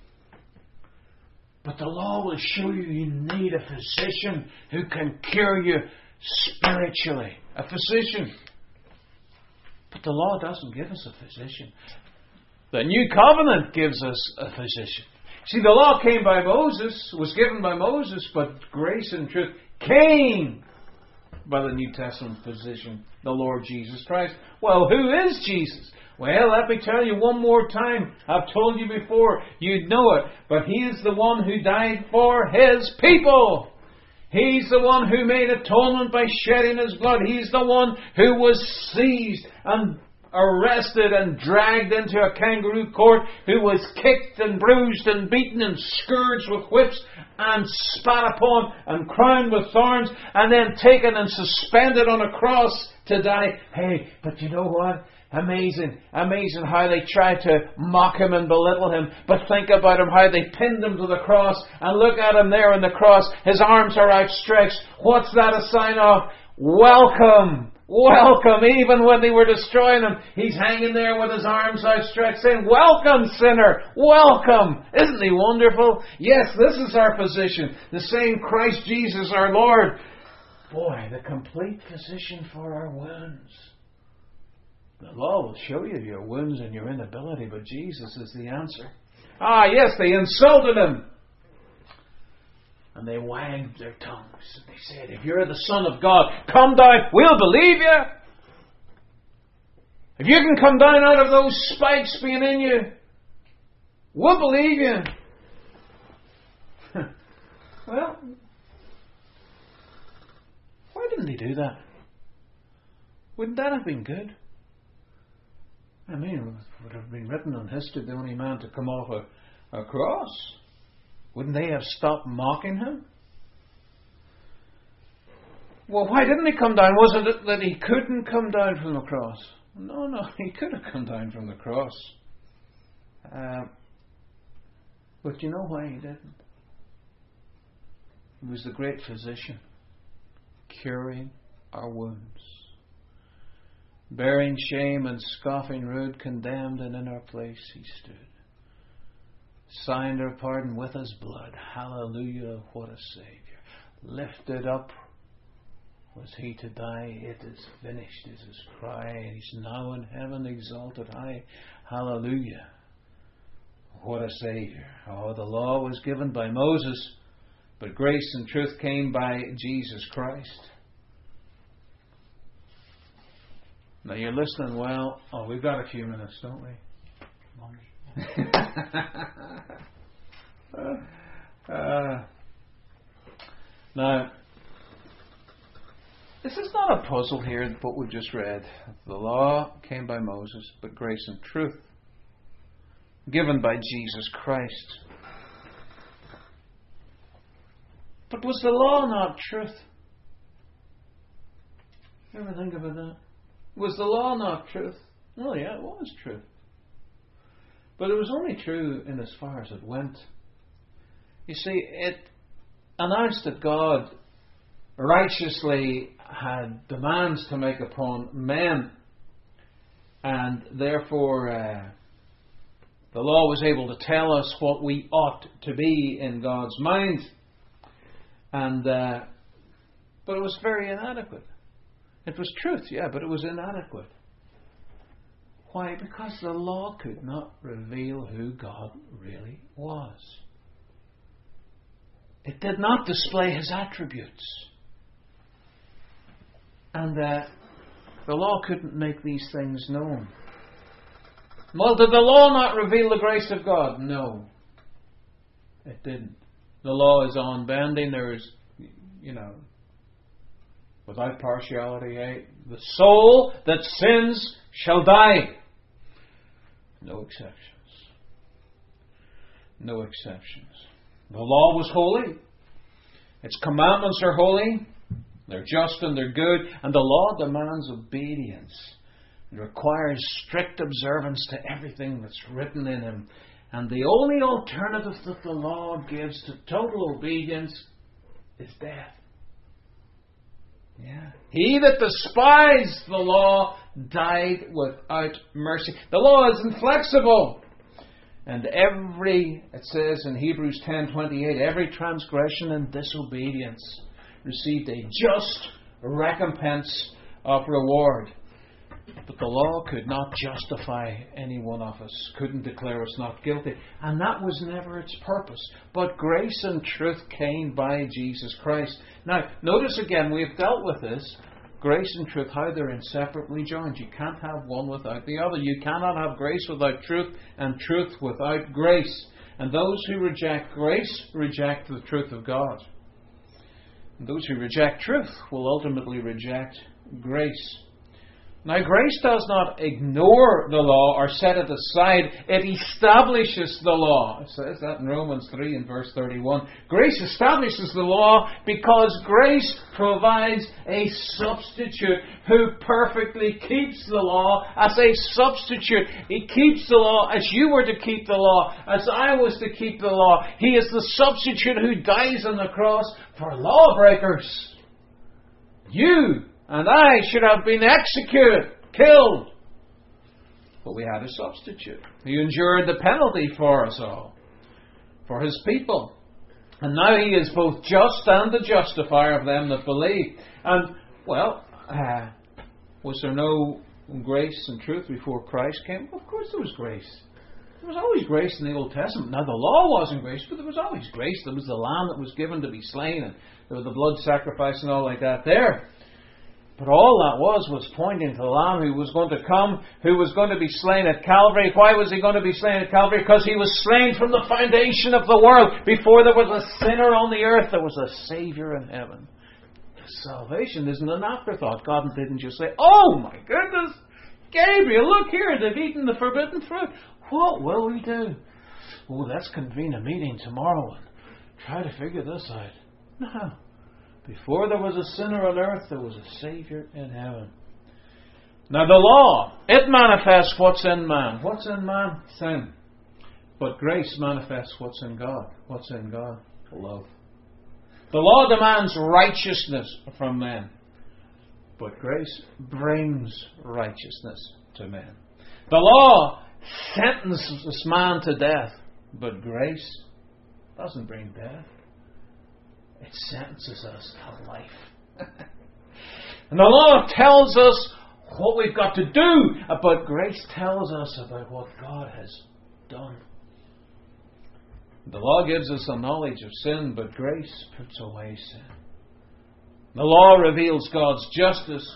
A: But the law will show you you need a physician who can cure you spiritually. A physician. But the law doesn't give us a physician. The new covenant gives us a physician. See, the law came by Moses, was given by Moses, but grace and truth came by the New Testament physician, the Lord Jesus Christ. Well, who is Jesus? Well, let me tell you one more time. I've told you before, you'd know it. But He is the one who died for His people. He's the one who made atonement by shedding His blood. He's the one who was seized and arrested and dragged into a kangaroo court, who was kicked and bruised and beaten and scourged with whips and spat upon and crowned with thorns and then taken and suspended on a cross to die. Hey, but you know what? Amazing, amazing how they tried to mock Him and belittle Him. But think about Him, how they pinned Him to the cross. And look at Him there on the cross. His arms are outstretched. What's that a sign of? Welcome. Welcome. Even when they were destroying Him, He's hanging there with His arms outstretched saying, welcome, sinner. Welcome. Isn't He wonderful? Yes, this is our physician. The same Christ Jesus our Lord. Boy, the complete physician for our wounds. The law will show you your wounds and your inability, but Jesus is the answer. Ah, yes, they insulted Him. And they wagged their tongues. And they said, if you're the Son of God, come down. We'll believe you. If you can come down out of those spikes being in you, we'll believe you. Well, why didn't He do that? Wouldn't that have been good? I mean, it would have been written in history, the only man to come off a, a cross. Wouldn't they have stopped mocking Him? Well, why didn't He come down? Was it that He couldn't come down from the cross? No, no, He could have come down from the cross. Uh, but you know why He didn't? He was the great physician, curing our wounds. Bearing shame and scoffing rude, condemned, and in our place He stood. Signed our pardon with His blood. Hallelujah, what a Saviour. Lifted up was He to die. It is finished is His cry. He's now in heaven exalted high. Hallelujah. What a Saviour. Oh, the law was given by Moses, but grace and truth came by Jesus Christ. Now you're listening well. Oh, we've got a few minutes, don't we? uh, now, this is not a puzzle here, what we just read. The law came by Moses, but grace and truth given by Jesus Christ. But was the law not truth? You ever think about that? Was the law not truth? Oh yeah, it was truth. But it was only true in as far as it went. You see, it announced that God righteously had demands to make upon men, and therefore uh, the law was able to tell us what we ought to be in God's mind. And uh, but it was very inadequate. It was truth, yeah, but it was inadequate. Why? Because the law could not reveal who God really was. It did not display His attributes. And uh, the law couldn't make these things known. Well, did the law not reveal the grace of God? No. It didn't. The law is unbending. There is, you know, without partiality, eh? The soul that sins shall die. No exceptions. No exceptions. The law was holy. Its commandments are holy. They're just and they're good. And the law demands obedience. It requires strict observance to everything that's written in Him. And the only alternative that the law gives to total obedience is death. Yeah. He that despised the law died without mercy. The law is inflexible. And every, it says in Hebrews ten twenty-eight, every transgression and disobedience received a just recompense of reward. But the law could not justify any one of us, couldn't declare us not guilty. And that was never its purpose. But grace and truth came by Jesus Christ. Now, notice again, we've dealt with this. Grace and truth, how they're inseparably joined. You can't have one without the other. You cannot have grace without truth, and truth without grace. And those who reject grace reject the truth of God. And those who reject truth will ultimately reject grace. Now, grace does not ignore the law or set it aside. It establishes the law. It says that in Romans three and verse thirty-one. Grace establishes the law because grace provides a substitute who perfectly keeps the law as a substitute. He keeps the law as you were to keep the law, as I was to keep the law. He is the substitute who dies on the cross for lawbreakers. You and I should have been executed, killed. But we had a substitute. He endured the penalty for us all, for His people. And now He is both just and the justifier of them that believe. And, well, uh, was there no grace and truth before Christ came? Of course there was grace. There was always grace in the Old Testament. Now, the law wasn't grace, but there was always grace. There was the lamb that was given to be slain, and there was the blood sacrifice and all like that there. But all that was was pointing to the Lamb who was going to come, who was going to be slain at Calvary. Why was He going to be slain at Calvary? Because He was slain from the foundation of the world. Before there was a sinner on the earth, there was a Saviour in heaven. Salvation isn't an afterthought. God didn't just say, oh my goodness, Gabriel, look here, they've eaten the forbidden fruit. What will we do? Oh, let's convene a meeting tomorrow and try to figure this out. No. Before there was a sinner on earth, there was a Saviour in heaven. Now the law, it manifests what's in man. What's in man? Sin. But grace manifests what's in God. What's in God? Love. The law demands righteousness from men. But grace brings righteousness to men. The law sentences man to death. But grace doesn't bring death. It sentences us to life. And the law tells us what we've got to do, but grace tells us about what God has done. The law gives us a knowledge of sin, but grace puts away sin. The law reveals God's justice,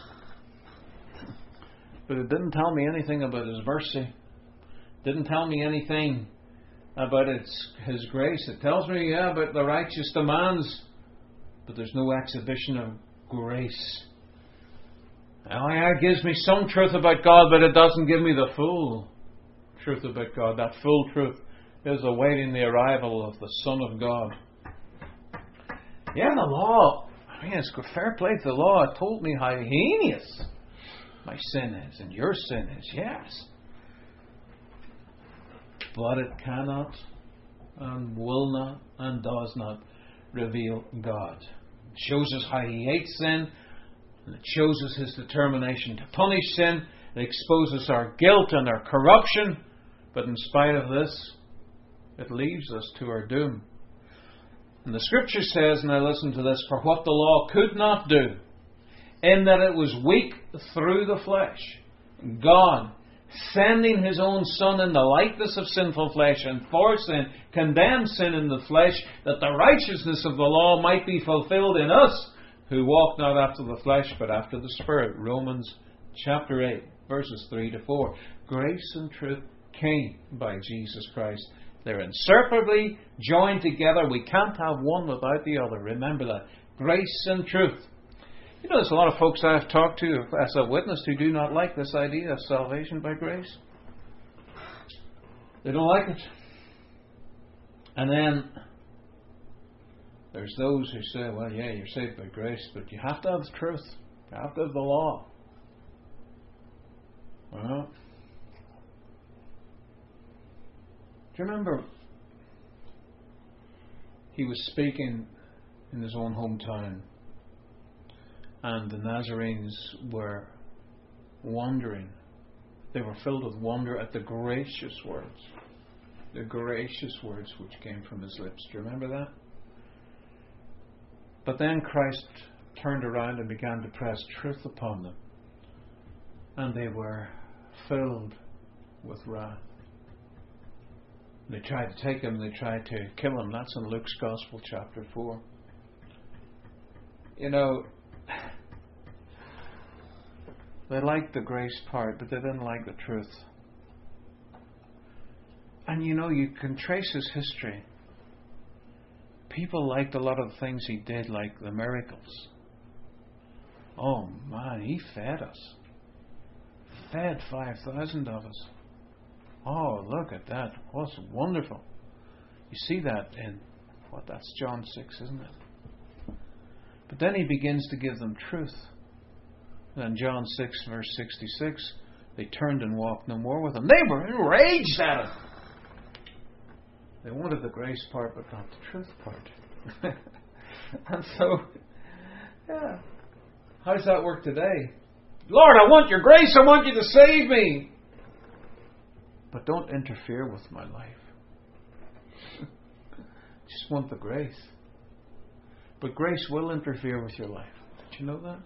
A: but it didn't tell me anything about His mercy. It didn't tell me anything about its, His grace. It tells me, yeah, about the righteous demands, but there's no exhibition of grace. Oh, yeah, it gives me some truth about God, but it doesn't give me the full truth about God. That full truth is awaiting the arrival of the Son of God. Yeah, the law. I mean, it's fair play to the law. It told me how heinous my sin is and your sin is. Yes. But it cannot and will not and does not reveal God. It shows us how He hates sin, and it shows us His determination to punish sin. It exposes our guilt and our corruption, but in spite of this, it leaves us to our doom. And the Scripture says, now listen to this, for what the law could not do, in that it was weak through the flesh, God, sending His own Son in the likeness of sinful flesh, and for sin, condemned sin in the flesh, that the righteousness of the law might be fulfilled in us, who walk not after the flesh, but after the Spirit. Romans chapter eight, verses three to four. Grace and truth came by Jesus Christ. They're inseparably joined together. We can't have one without the other. Remember that. Grace and truth. You know, there's a lot of folks I've talked to as a witness who do not like this idea of salvation by grace. They don't like it. And then there's those who say, well, yeah, you're saved by grace, but you have to have the truth. You have to have the law. Well, do you remember he was speaking in his own hometown, and the Nazarenes were wondering. They were filled with wonder at the gracious words. The gracious words which came from his lips. Do you remember that? But then Christ turned around and began to press truth upon them. And they were filled with wrath. They tried to take him, they tried to kill him. That's in Luke's Gospel, chapter four. You know, they liked the grace part, but they didn't like the truth. And you know, you can trace his history. People liked a lot of the things he did, like the miracles. Oh man, he fed us. Fed five thousand of us. Oh, look at that. What's wonderful. You see that in, what, that's John six, isn't it? But then he begins to give them truth. And in John six, verse sixty-six, they turned and walked no more with him. They were enraged at him. They wanted the grace part, but not the truth part. And so, yeah. How does that work today? Lord, I want your grace. I want you to save me. But don't interfere with my life. Just want the grace. But grace will interfere with your life. Did you know that?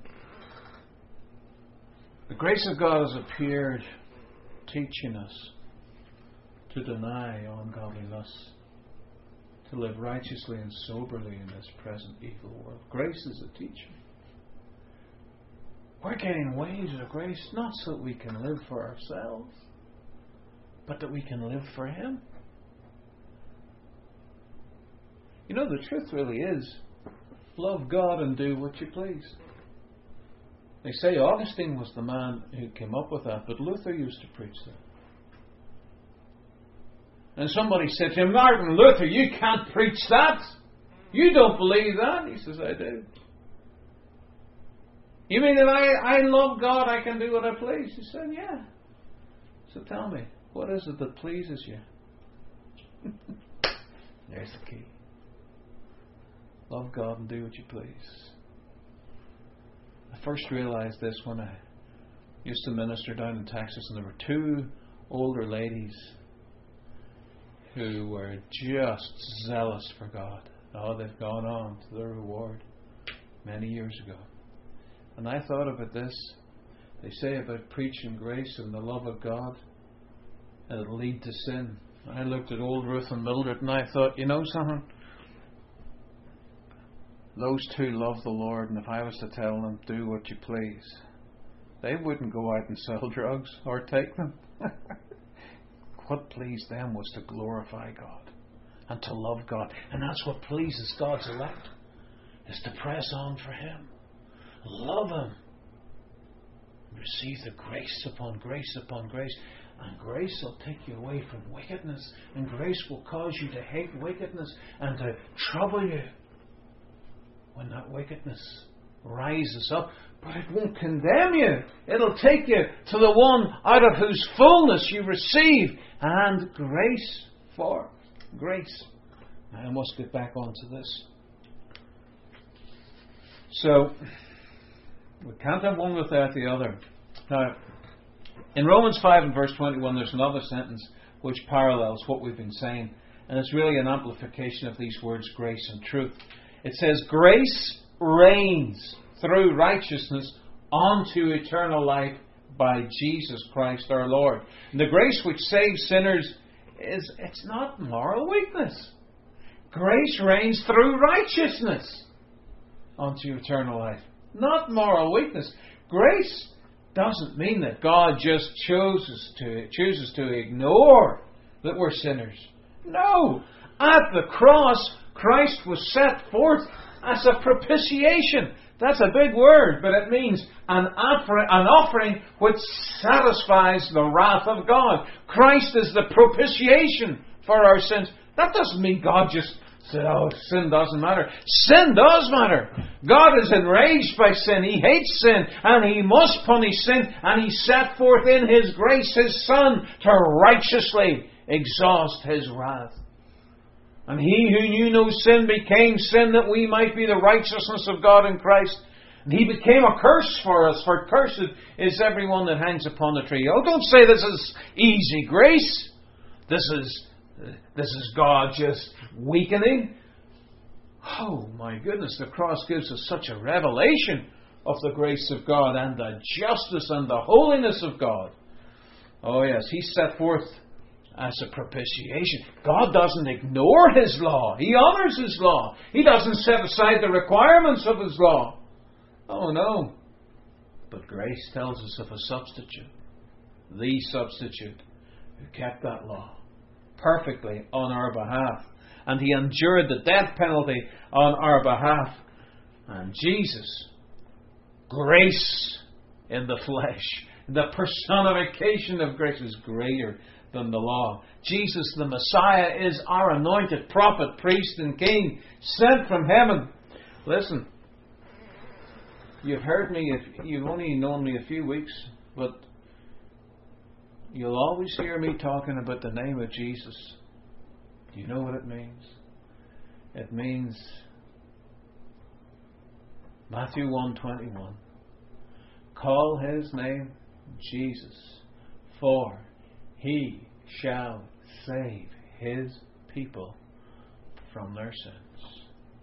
A: The grace of God has appeared teaching us to deny ungodliness, to live righteously and soberly in this present evil world. Grace is a teacher. We're getting waves of grace not so that we can live for ourselves, but that we can live for Him. You know, the truth really is, love God and do what you please. They say Augustine was the man who came up with that, but Luther used to preach that. And somebody said to him, Martin Luther, you can't preach that. You don't believe that. He says, I do. You mean that I, I love God, I can do what I please? He said, yeah. So tell me, what is it that pleases you? There's the key. Love God and do what you please. I first realized this when I used to minister down in Texas, and there were two older ladies who were just zealous for God. Oh, they've gone on to their reward many years ago. And I thought about this. They say about preaching grace and the love of God, and it'll lead to sin. I looked at old Ruth and Mildred and I thought, you know something? Those two love the Lord, and if I was to tell them, do what you please, they wouldn't go out and sell drugs or take them. What pleased them was to glorify God and to love God. And that's what pleases God's elect, is to press on for Him. Love Him. Receive the grace upon grace upon grace. And grace will take you away from wickedness. And grace will cause you to hate wickedness and to trouble you. when that wickedness rises up. But it won't condemn you. It'll take you to the one out of whose fullness you receive. And grace for grace. Now I must get back onto this. So, we can't have one without the other. Now, in Romans five and verse twenty-one, there's another sentence which parallels what we've been saying. And it's really an amplification of these words, grace and truth. It says, grace reigns through righteousness unto eternal life by Jesus Christ our Lord. And the grace which saves sinners is, it's not moral weakness. Grace reigns through righteousness unto eternal life. Not moral weakness. Grace doesn't mean that God just chooses to chooses to ignore that we're sinners. No. At the cross, Christ was set forth as a propitiation. That's a big word, but it means an offering, an offering which satisfies the wrath of God. Christ is the propitiation for our sins. That doesn't mean God just said, oh, sin doesn't matter. Sin does matter. God is enraged by sin. He hates sin, and He must punish sin, and He set forth in His grace His Son to righteously exhaust His wrath. And He who knew no sin became sin that we might be the righteousness of God in Christ. And He became a curse for us, for cursed is everyone that hangs upon the tree. Oh, don't say this is easy grace. This is this is God just weakening. Oh my goodness, the cross gives us such a revelation of the grace of God and the justice and the holiness of God. Oh yes, He set forth as a propitiation. God doesn't ignore His law. He honors His law. He doesn't set aside the requirements of His law. Oh no. But grace tells us of a substitute. The substitute who kept that law perfectly on our behalf. And He endured the death penalty on our behalf. And Jesus, grace in the flesh, the personification of grace, is greater than the law. Jesus the Messiah is our anointed prophet, priest and king, sent from heaven. Listen, you've heard me, if you've only known me a few weeks, but you'll always hear me talking about the name of Jesus. Do you know what it means? It means Matthew one twenty-one. Call His name Jesus, for He shall save His people from their sins.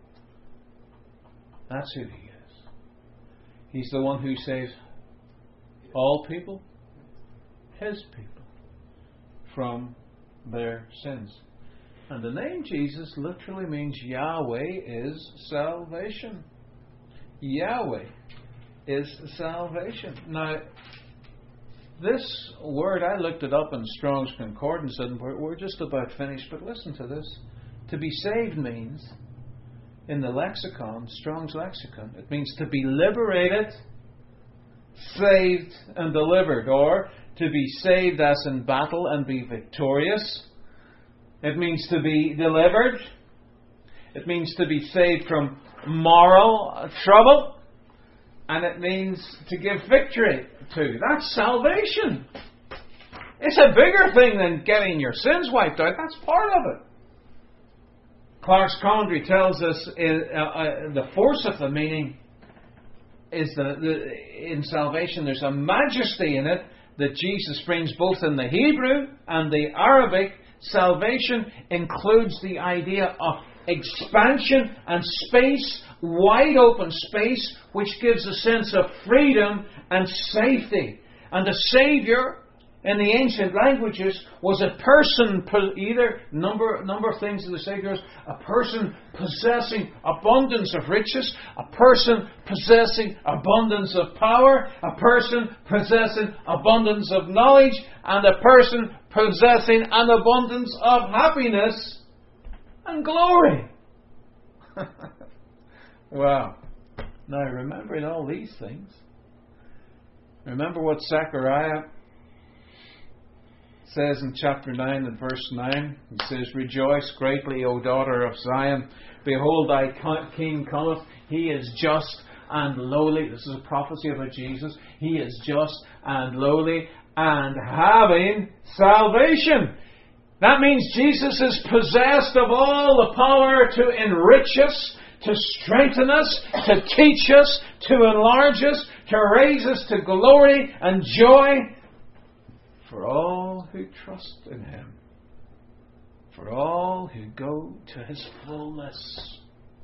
A: That's who He is. He's the one who saves all people, His people, from their sins. And the name Jesus literally means Yahweh is salvation. Yahweh is salvation. Now, this word, I looked it up in Strong's Concordance, and we're, we're just about finished, but listen to this. To be saved means, in the lexicon, Strong's lexicon, it means to be liberated, saved, and delivered, or to be saved as in battle and be victorious. It means to be delivered. It means to be saved from moral trouble. And it means to give victory to. That's salvation. It's a bigger thing than getting your sins wiped out. That's part of it. Clark's commentary tells us in, uh, uh, the force of the meaning is that the, in salvation there's a majesty in it that Jesus brings both in the Hebrew and the Arabic. Salvation includes the idea of expansion and space, wide open space, which gives a sense of freedom and safety. And the Saviour, in the ancient languages, was a person, either number number of things in the Saviour is a person possessing abundance of riches, a person possessing abundance of power, a person possessing abundance of knowledge, and a person possessing an abundance of happiness and glory. Wow. Now, remembering all these things, remember what Zechariah says in chapter nine and verse nine, he says, "Rejoice greatly, O daughter of Zion. Behold, thy king cometh. He is just and lowly." This is a prophecy about Jesus. "He is just and lowly and having salvation." That means Jesus is possessed of all the power to enrich us, to strengthen us, to teach us, to enlarge us, to raise us to glory and joy for all who trust in Him, for all who go to His fullness.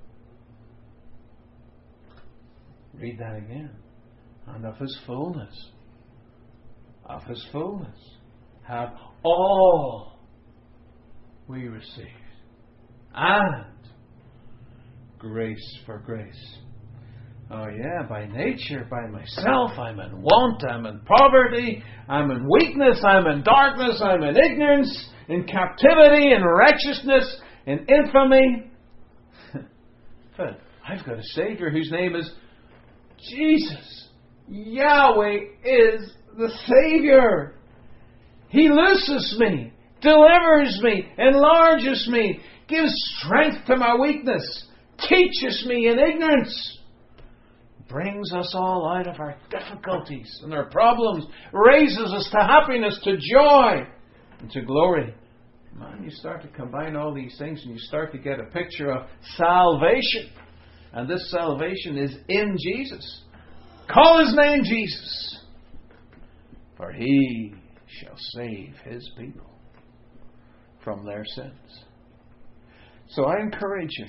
A: Read that again. And of His fullness, of His fullness, have all we received, and grace for grace. Oh yeah, by nature, by myself, I'm in want, I'm in poverty, I'm in weakness, I'm in darkness, I'm in ignorance, in captivity, in wretchedness, in infamy. But I've got a Savior whose name is Jesus. Yahweh is the Savior. He looses me, delivers me, enlarges me, gives strength to my weakness, teaches me in ignorance, brings us all out of our difficulties and our problems, raises us to happiness, to joy, and to glory. Man, you start to combine all these things and you start to get a picture of salvation. And this salvation is in Jesus. Call His name Jesus, for He shall save His people from their sins. So I encourage you,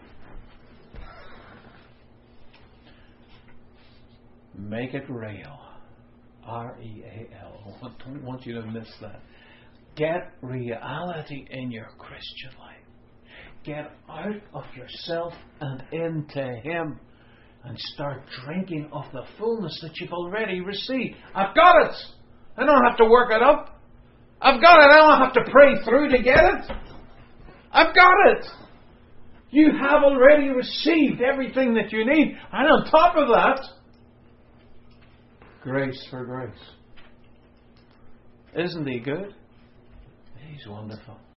A: make it real. R E A L. I don't want you to miss that. Get reality in your Christian life. Get out of yourself and into Him. And start drinking of the fullness that you've already received. I've got it. I don't have to work it up. I've got it. I don't have to pray through to get it. I've got it. You have already received everything that you need. And on top of that, grace for grace. Isn't He good? He's wonderful.